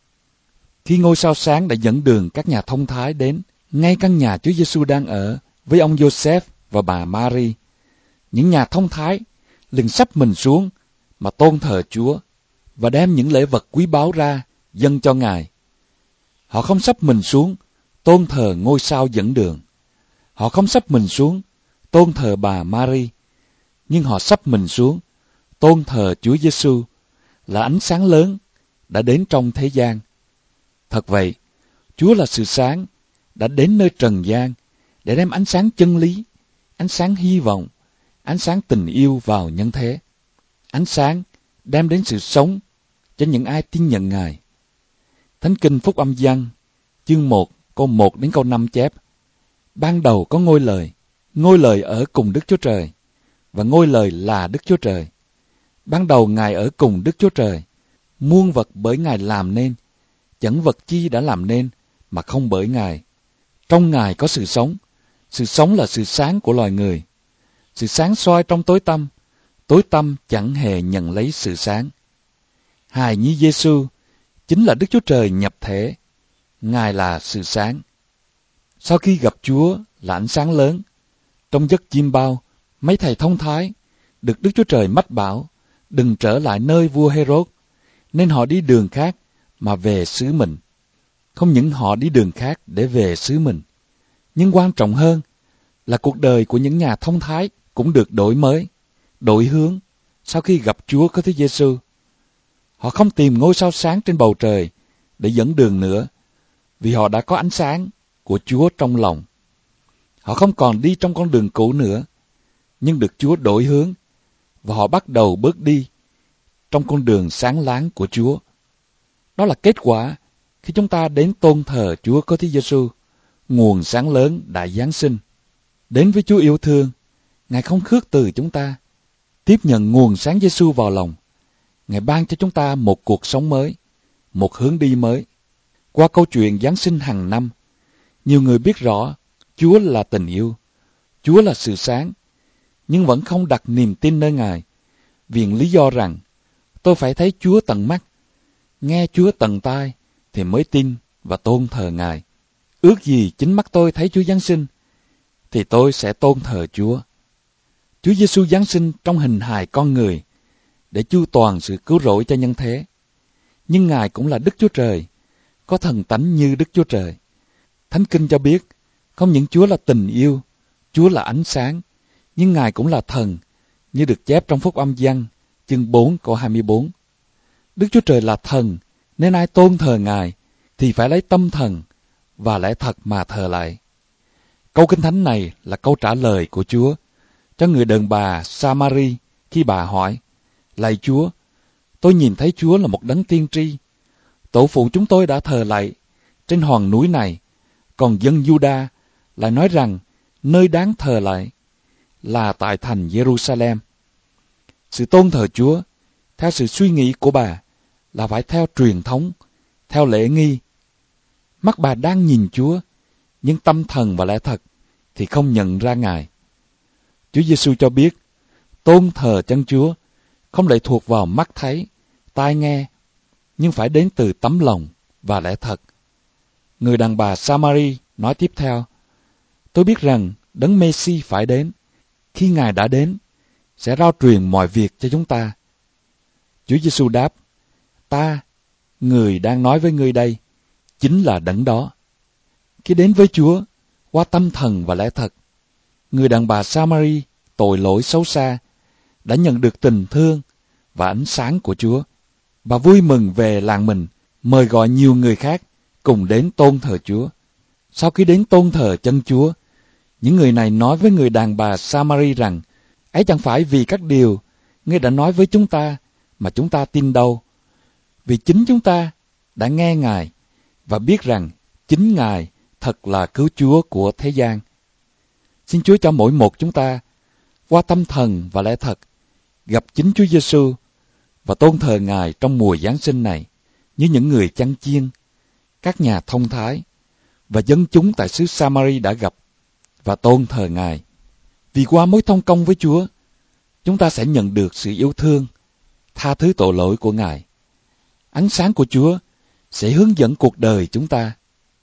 Khi ngôi sao sáng đã dẫn đường các nhà thông thái đến ngay căn nhà Chúa Giêsu đang ở với ông Joseph và bà Mary, những nhà thông thái liền xấp mình xuống mà tôn thờ Chúa và đem những lễ vật quý báu ra dâng cho Ngài. Họ không xấp mình xuống tôn thờ ngôi sao dẫn đường. Họ không xấp mình xuống tôn thờ bà Mary, nhưng họ xấp mình xuống tôn thờ Chúa Giêsu là ánh sáng lớn đã đến trong thế gian. Thật vậy, Chúa là sự sáng đã đến nơi trần gian để đem ánh sáng chân lý, ánh sáng hy vọng, ánh sáng tình yêu vào nhân thế. Ánh sáng đem đến sự sống cho những ai tin nhận Ngài. Thánh Kinh Phúc Âm Giăng, chương 1, câu 1 đến câu 5 chép: Ban đầu có ngôi lời ở cùng Đức Chúa Trời, và ngôi lời là Đức Chúa Trời. Ban đầu Ngài ở cùng Đức Chúa Trời, muôn vật bởi Ngài làm nên, chẳng vật chi đã làm nên mà không bởi Ngài. Trong Ngài có sự sống là sự sáng của loài người. Sự sáng soi trong tối tăm chẳng hề nhận lấy sự sáng. Hài nhi Giêsu chính là Đức Chúa Trời nhập thể, Ngài là sự sáng. Sau khi gặp Chúa là ánh sáng lớn, trong giấc chiêm bao, mấy thầy thông thái được Đức Chúa Trời mách bảo đừng trở lại nơi vua Hê-rốt, nên họ đi đường khác mà về xứ mình. Không những họ đi đường khác để về xứ mình, nhưng quan trọng hơn là cuộc đời của những nhà thông thái cũng được đổi hướng sau khi gặp Chúa có Chúa Giêsu. Họ không tìm ngôi sao sáng trên bầu trời để dẫn đường nữa, vì họ đã có ánh sáng của Chúa trong lòng. Họ không còn đi trong con đường cũ nữa, nhưng được Chúa đổi hướng, và họ bắt đầu bước đi trong con đường sáng láng của Chúa. Đó là kết quả khi chúng ta đến tôn thờ Chúa có Chúa Giêsu, nguồn sáng lớn đã Giáng sinh. Đến với Chúa yêu thương, Ngài không khước từ chúng ta. Tiếp nhận nguồn sáng Giêsu vào lòng, Ngài ban cho chúng ta một cuộc sống mới, một hướng đi mới. Qua câu chuyện Giáng sinh hàng năm, nhiều người biết rõ Chúa là tình yêu, Chúa là sự sáng, nhưng vẫn không đặt niềm tin nơi Ngài, vì lý do rằng tôi phải thấy Chúa tận mắt, nghe Chúa tận tai thì mới tin và tôn thờ Ngài. Ước gì chính mắt tôi thấy Chúa Giáng sinh thì tôi sẽ tôn thờ Chúa. Chúa Giêsu Giáng sinh trong hình hài con người để chu toàn sự cứu rỗi cho nhân thế. Nhưng Ngài cũng là Đức Chúa Trời, có thần tánh như Đức Chúa Trời. Thánh Kinh cho biết, không những Chúa là tình yêu, Chúa là ánh sáng, nhưng Ngài cũng là thần, như được chép trong Phúc Âm Giăng, chương 4 câu 24. Đức Chúa Trời là thần, nên ai tôn thờ Ngài thì phải lấy tâm thần và lẽ thật mà thờ lại. Câu Kinh Thánh này là câu trả lời của Chúa cho người đàn bà Sa-ma-ri khi bà hỏi: Lạy Chúa, tôi nhìn thấy Chúa là một đấng tiên tri. Tổ phụ chúng tôi đã thờ lạy trên hòn núi này, còn dân Giu-đa lại nói rằng nơi đáng thờ lạy là tại thành Giê-ru-sa-lem. Sự tôn thờ Chúa theo sự suy nghĩ của bà là phải theo truyền thống, theo lễ nghi. Mắt bà đang nhìn Chúa, nhưng tâm thần và lẽ thật thì không nhận ra Ngài. Chúa Giêsu cho biết, tôn thờ chân Chúa không lệ thuộc vào mắt thấy, tai nghe, nhưng phải đến từ tấm lòng và lẽ thật. Người đàn bà Sa-ma-ri nói tiếp theo: Tôi biết rằng đấng Mê-si phải đến. Khi Ngài đã đến, sẽ rao truyền mọi việc cho chúng ta. Chúa Giêsu đáp: Ta, người đang nói với ngươi đây, chính là đấng đó. Khi đến với Chúa qua tâm thần và lẽ thật, người đàn bà Sa-ma-ri tội lỗi xấu xa đã nhận được tình thương và ánh sáng của Chúa. Bà vui mừng về làng mình, mời gọi nhiều người khác cùng đến tôn thờ Chúa. Sau khi đến tôn thờ chân Chúa, những người này nói với người đàn bà Sa-ma-ri rằng: Ấy chẳng phải vì các điều ngươi đã nói với chúng ta mà chúng ta tin đâu, vì chính chúng ta đã nghe Ngài và biết rằng chính Ngài thật là cứu Chúa của thế gian. Xin Chúa cho mỗi một chúng ta qua tâm thần và lẽ thật gặp chính Chúa Giêsu và tôn thờ Ngài trong mùa Giáng sinh này, như những người chăn chiên, các nhà thông thái và dân chúng tại xứ Sa-ma-ri đã gặp và tôn thờ Ngài. Vì qua mối thông công với Chúa, chúng ta sẽ nhận được sự yêu thương, tha thứ tội lỗi của Ngài. Ánh sáng của Chúa sẽ hướng dẫn cuộc đời chúng ta.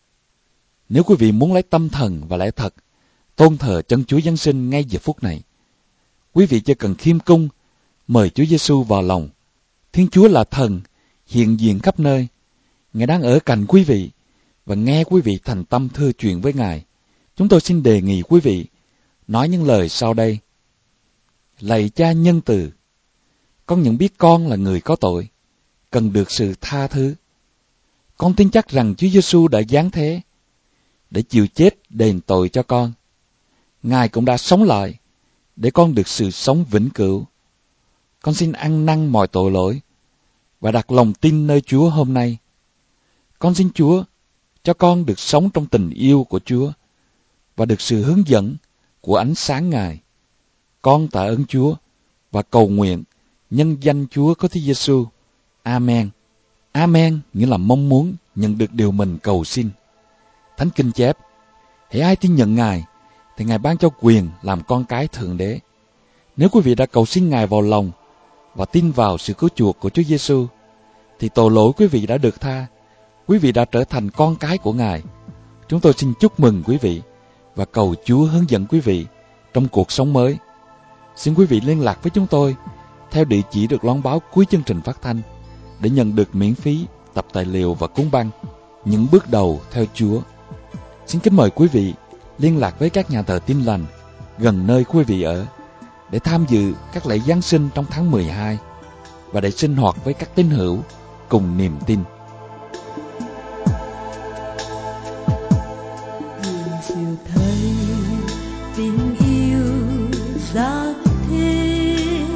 Nếu quý vị muốn lấy tâm thần và lẽ thật tôn thờ chân Chúa Giáng sinh ngay giờ phút này, quý vị chỉ cần khiêm cung Mời Chúa Giêsu vào lòng. Thiên Chúa là thần, hiện diện khắp nơi. Ngài đang ở cạnh quý vị và nghe quý vị thành tâm thưa chuyện với Ngài. Chúng tôi xin đề nghị quý vị nói những lời sau đây. Lạy Cha nhân từ, con nhận biết con là người có tội, cần được sự tha thứ. Con tin chắc rằng Chúa Giêsu đã giáng thế để chịu chết đền tội cho con. Ngài cũng đã sống lại để con được sự sống vĩnh cửu. Con xin ăn năn mọi tội lỗi và đặt lòng tin nơi Chúa hôm nay. Con xin Chúa cho con được sống trong tình yêu của Chúa và được sự hướng dẫn của ánh sáng Ngài. Con tạ ơn Chúa và cầu nguyện nhân danh Chúa có Chúa Giêsu. Amen. Amen nghĩa là mong muốn nhận được điều mình cầu xin. Thánh Kinh chép, hễ ai tin nhận Ngài thì Ngài ban cho quyền làm con cái Thượng Đế. Nếu quý vị đã cầu xin Ngài vào lòng và tin vào sự cứu chuộc của Chúa Giêsu, thì tội lỗi quý vị đã được tha. Quý vị đã trở thành con cái của Ngài. Chúng tôi xin chúc mừng quý vị và cầu Chúa hướng dẫn quý vị trong cuộc sống mới. Xin quý vị liên lạc với chúng tôi theo địa chỉ được loan báo cuối chương trình phát thanh để nhận được miễn phí tập tài liệu và cuốn băng Những bước đầu theo Chúa. Xin kính mời quý vị liên lạc với các nhà thờ Tin Lành gần nơi quý vị ở để tham dự các lễ Giáng sinh trong tháng 12 và để sinh hoạt với các tín hữu cùng niềm tin. Dìu thấy tình yêu giác thế,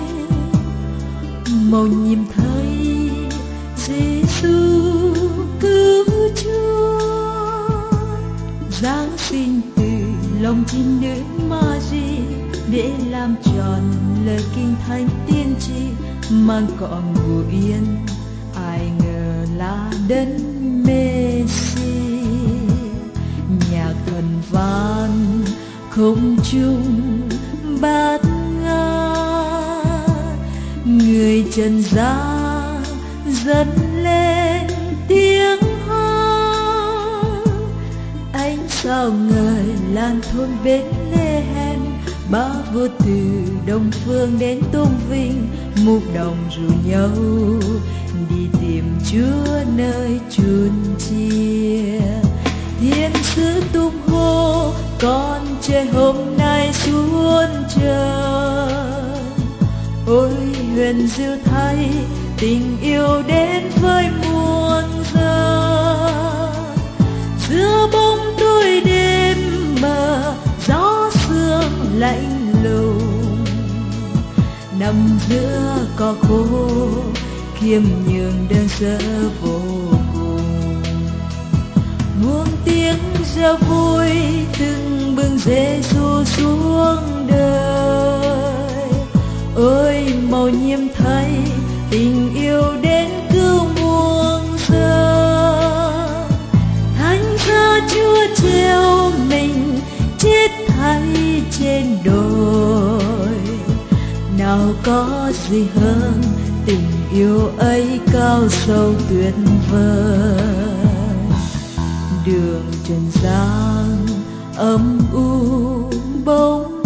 màu nhìn thấy Giêsu cứu Chúa, giáng sinh từ lòng trinh nữ Mary để làm tròn lời kinh thánh tiên tri, mang cỏ ngủ yên ai ngờ là đấng Messi. Nhạc thần vang không trung bát ngát, người trần gian dâng lên tiếng hát. Ánh sao ngời lan thôn Bethlehem, ba vua từ đông phương đến tôn vinh, mục đồng rủ nhau đi tìm Chúa nơi chốn chia. Thiên sứ tung hô con trời hôm nay xuống trời, ôi huyền diệu thay tình yêu đến với muôn dân. Giữa bóng tối đêm mờ, gió sương lạnh lùng, nằm giữa cỏ khô khiêm nhường đơn sơ vô cùng. Muôn tiếng reo vui tưng bừng Giêsu xuống đời, ôi màu nhiệm thay tình yêu đến cứu muôn dân. Thánh giá Chúa treo mình chết thay trên đồi, nào có gì hơn tình yêu ấy cao sâu tuyệt vời. Đường trần gian âm u bóng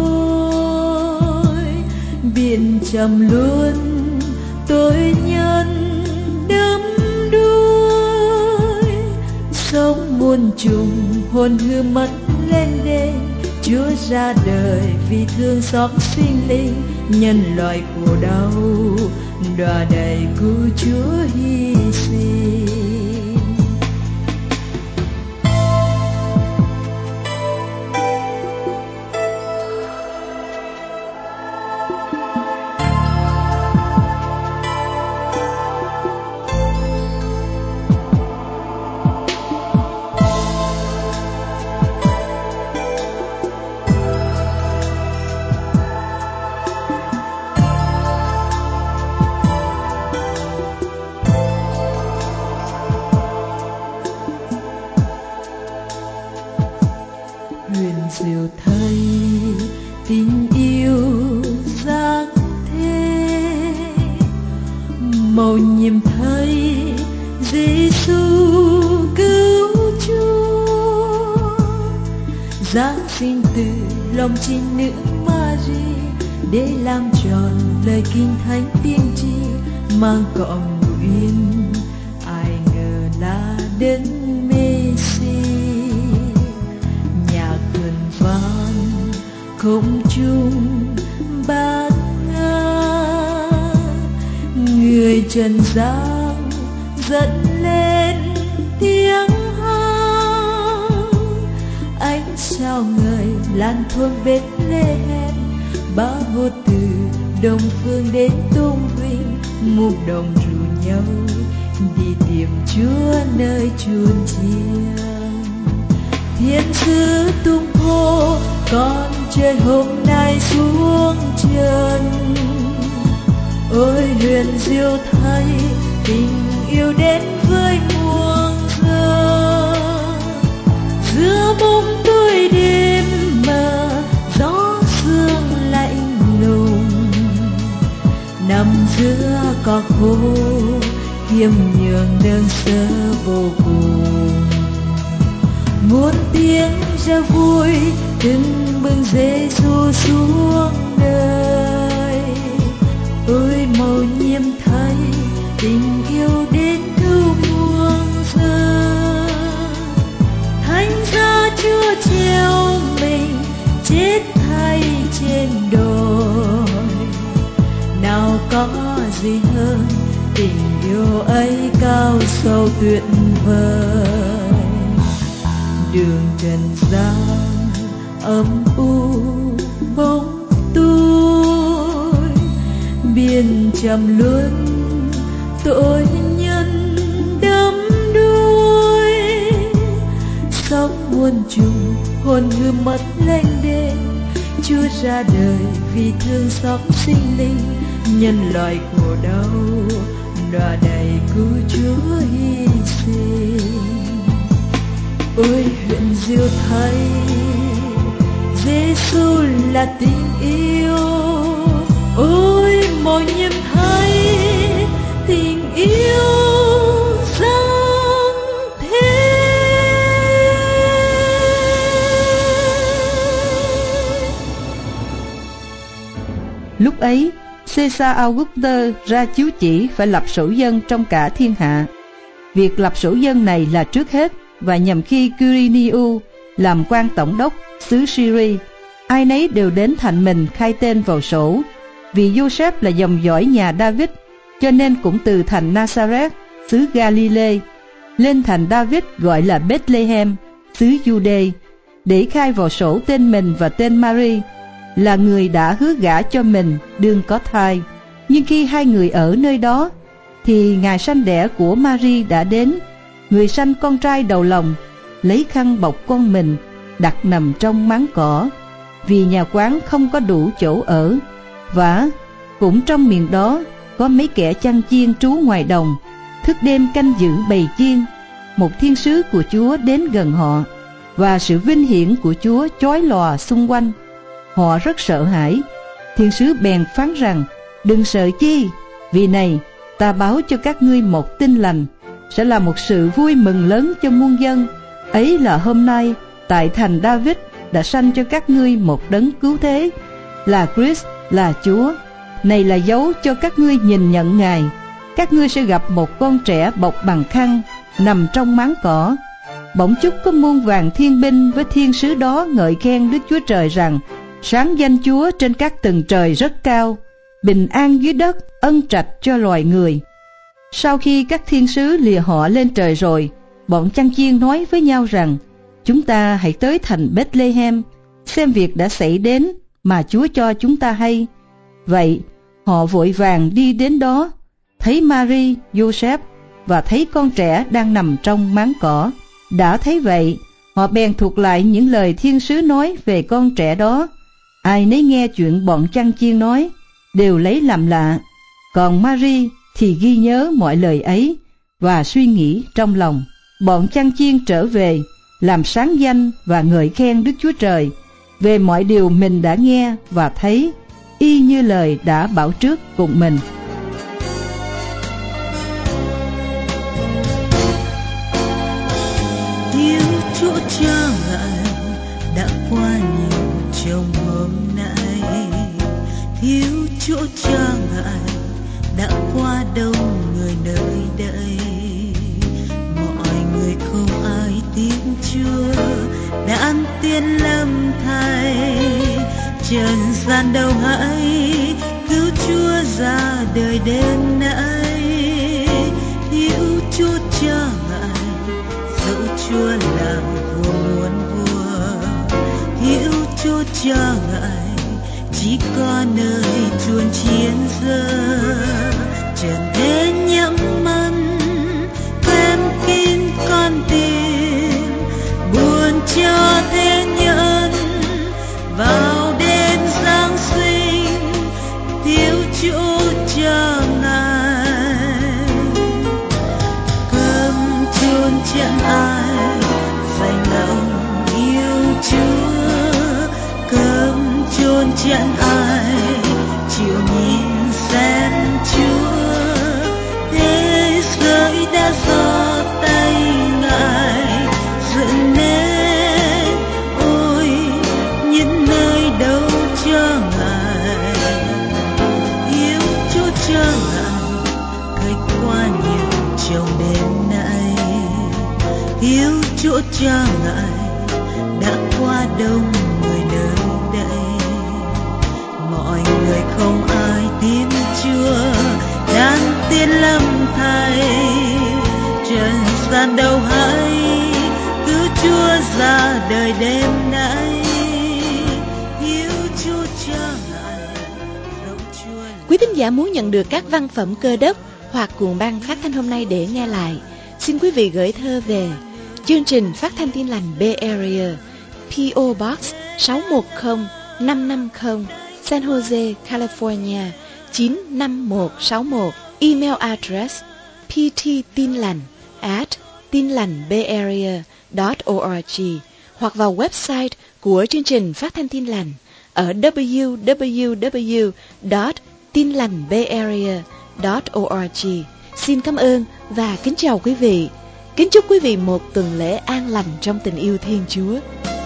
tối, biển trầm luôn tội nhân đắm đuối. Sống muôn trùng hồn hư mất lên đên, Chúa ra đời vì thương xót sinh linh, nhân loại khổ đau đọa đầy cứu Chúa hy sinh. Huyền diệu thấy tình yêu giác thế, màu nhiệm thấy Giêsu cứu Chúa, giáng sinh từ lòng trinh nữ Mary để làm tròn lời kinh thánh tiên tri mang cọ ngủ yên, ai ngờ là đến Messi. Nhạc vườn vang không chung bát ngát, người trần gian dẫn lên tiếng hát. Ánh sao ngời lan thôn Bethlehem, bá hô từ đông phương đến tung vinh, mục đồng rủ nhau đi tìm Chúa nơi chốn chiêng. Thiên sứ tung hô con trời hôm nay xuống trần, ôi huyền diệu thay tình yêu đến với muôn dân. Giữa bóng tối đêm mờ, gió sương lạnh lùng, nằm giữa cỏ khô khiêm nhường đơn sơ vô cùng. Muôn tiếng reo vui tưng bừng Giêsu xuống đời, ôi màu nhiệm thay tình yêu đến cứu muôn dân. Thánh giá Chúa treo mình chết thay trên đồi, nào có gì hơn tình yêu ấy cao sâu tuyệt vời. Đường trần gian âm u bóng tối, biển trầm luân tội nhân đắm đuối. Sống muôn trùng hồn hư mất lênh đênh, Chúa ra đời vì thương xót sinh linh, nhân loại khổ đau đọa đầy cứu Chúa hy sinh. Ôi huyền diệu thay Giêsu là tình yêu, ôi mầu nhiệm thay tình yêu giáng thế. Lúc ấy, Caesar Auguste ra chiếu chỉ phải lập sổ dân trong cả thiên hạ. Việc lập sổ dân này là trước hết và nhằm khi Quirinius làm quan tổng đốc xứ Syria, ai nấy đều đến thành mình khai tên vào sổ. Vì Joseph là dòng dõi nhà David, cho nên cũng từ thành Nazareth xứ Galilee lên thành David gọi là Bethlehem xứ Jude, để khai vào sổ tên mình và tên Mary là người đã hứa gả cho mình đương có thai. Nhưng khi hai người ở nơi đó thì ngày sanh đẻ của Mary đã đến. Người sanh con trai đầu lòng, lấy khăn bọc con mình, đặt nằm trong máng cỏ, vì nhà quán không có đủ chỗ ở. Và cũng trong miền đó có mấy kẻ chăn chiên trú ngoài đồng, thức đêm canh giữ bầy chiên. Một thiên sứ của Chúa đến gần họ, và sự vinh hiển của Chúa chói lòa xung quanh. Họ rất sợ hãi. Thiên sứ bèn phán rằng: đừng sợ chi, vì này ta báo cho các ngươi một tin lành, sẽ là một sự vui mừng lớn cho muôn dân. Ấy là hôm nay tại thành David đã sanh cho các ngươi một đấng cứu thế, là Christ, là Chúa. Này là dấu cho các ngươi nhìn nhận Ngài. Các ngươi sẽ gặp một con trẻ bọc bằng khăn, nằm trong máng cỏ. Bỗng chốc có muôn vàn thiên binh với thiên sứ đó ngợi khen Đức Chúa Trời rằng: sáng danh Chúa trên các tầng trời rất cao, bình an dưới đất, ân trạch cho loài người. Sau khi các thiên sứ lìa họ lên trời rồi, bọn chăn chiên nói với nhau rằng: chúng ta hãy tới thành Bethlehem, xem việc đã xảy đến mà Chúa cho chúng ta hay. Vậy họ vội vàng đi đến đó, thấy Mary, Joseph và thấy con trẻ đang nằm trong máng cỏ. Đã thấy vậy, họ bèn thuật lại những lời thiên sứ nói về con trẻ đó. Ai nấy nghe chuyện bọn chăn chiên nói đều lấy làm lạ, còn Mary thì ghi nhớ mọi lời ấy và suy nghĩ trong lòng. Bọn chăn chiên trở về làm sáng danh và ngợi khen Đức Chúa Trời về mọi điều mình đã nghe và thấy, y như lời đã bảo trước cùng mình. Thiếu Chúa Cha ngài đã qua nhiều trong hôm nay, thiếu Chúa Cha ngại, đã qua đông người nơi đây. Mọi người không ai tin Chúa, đã ăn tiên lâm thay. Trần gian đâu hãy cứu Chúa ra đời đêm nay. Hữu Chúa cha ngài, dẫu Chúa là vua muôn vua. Hữu Chúa cha ngài, chỉ có nơi chuồn chiến giấc. Trần thế nhẫm măn khép kín con tim, buồn cho thế nhân vào đêm Giáng sinh thiếu chỗ cho ngài. Cơm chôn chẳng ai dành lòng yêu Chúa, cơm chôn chẳng ai chịu nhìn xem Chúa. Thế giới đã do tay ngài dựng nên, ôi những nơi đâu cho ngài. Yêu Chúa cho ngài cách qua nhiều trong đêm nay. Yêu Chúa cho ngài đã qua đông người nơi đây. Mọi người không ai tin Chúa, đang tiên lâm thay. Trần gian đâu hãy cứu Chúa ra đời đêm nay. Yêu Chúa cho ngài, dẫu Chúa. Quý thính giả muốn nhận được các văn phẩm Cơ Đốc hoặc cuộn băng phát thanh hôm nay để nghe lại, xin quý vị gửi thơ về chương trình Phát thanh Tin lành Bay Area, P.O. Box 610550, San Jose, California 95161. Email address pttinlành@tinlành.bayarea.org, hoặc vào website của chương trình Phát thanh Tin lành ở www.tinlành.bayarea.org. Xin cảm ơn và kính chào quý vị. Kính chúc quý vị một tuần lễ an lành trong tình yêu Thiên Chúa.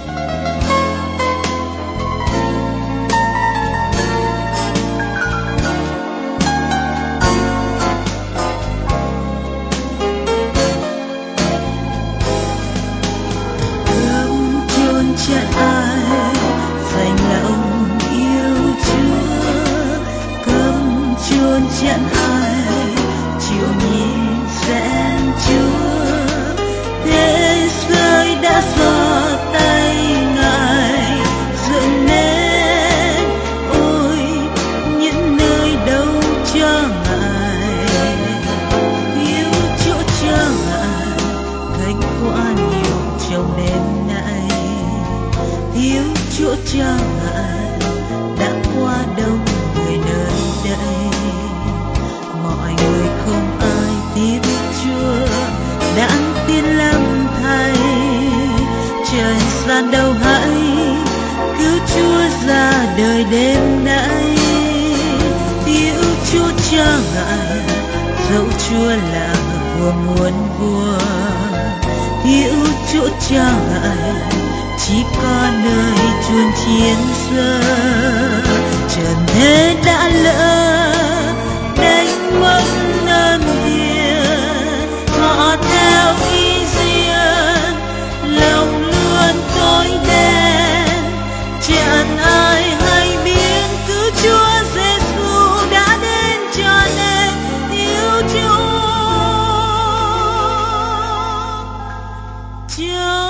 Chẳng ai dành lòng yêu Chúa, cơm chôn chẳng ai chịu nhìn xem Chúa. Thế giới đã do tay ngài dựng nên, ôi những nơi đâu cho ngài. Yêu Chúa cho ngài cách qua nhiều trong đêm nay. Yêu Chúa cho ngài đã qua đông người nơi đây. Mọi người không ai tin Chúa, đã tiên lâm thay. Trần gian đâu hãy cứu Chúa ra đời đêm nay. Yêu Chúa cho ngài, dẫu Chúa là vua muôn vua. Yêu Chúa cho ngài, chỉ có nơi chuồn chiến giấc. Trần thế đã lỡ đánh mất ơn thiêng, họ theo ý riêng lòng luôn tối đen. Chẳng ai hay biết cứu Chúa Giêsu đã đến, cho nên yêu Chúa.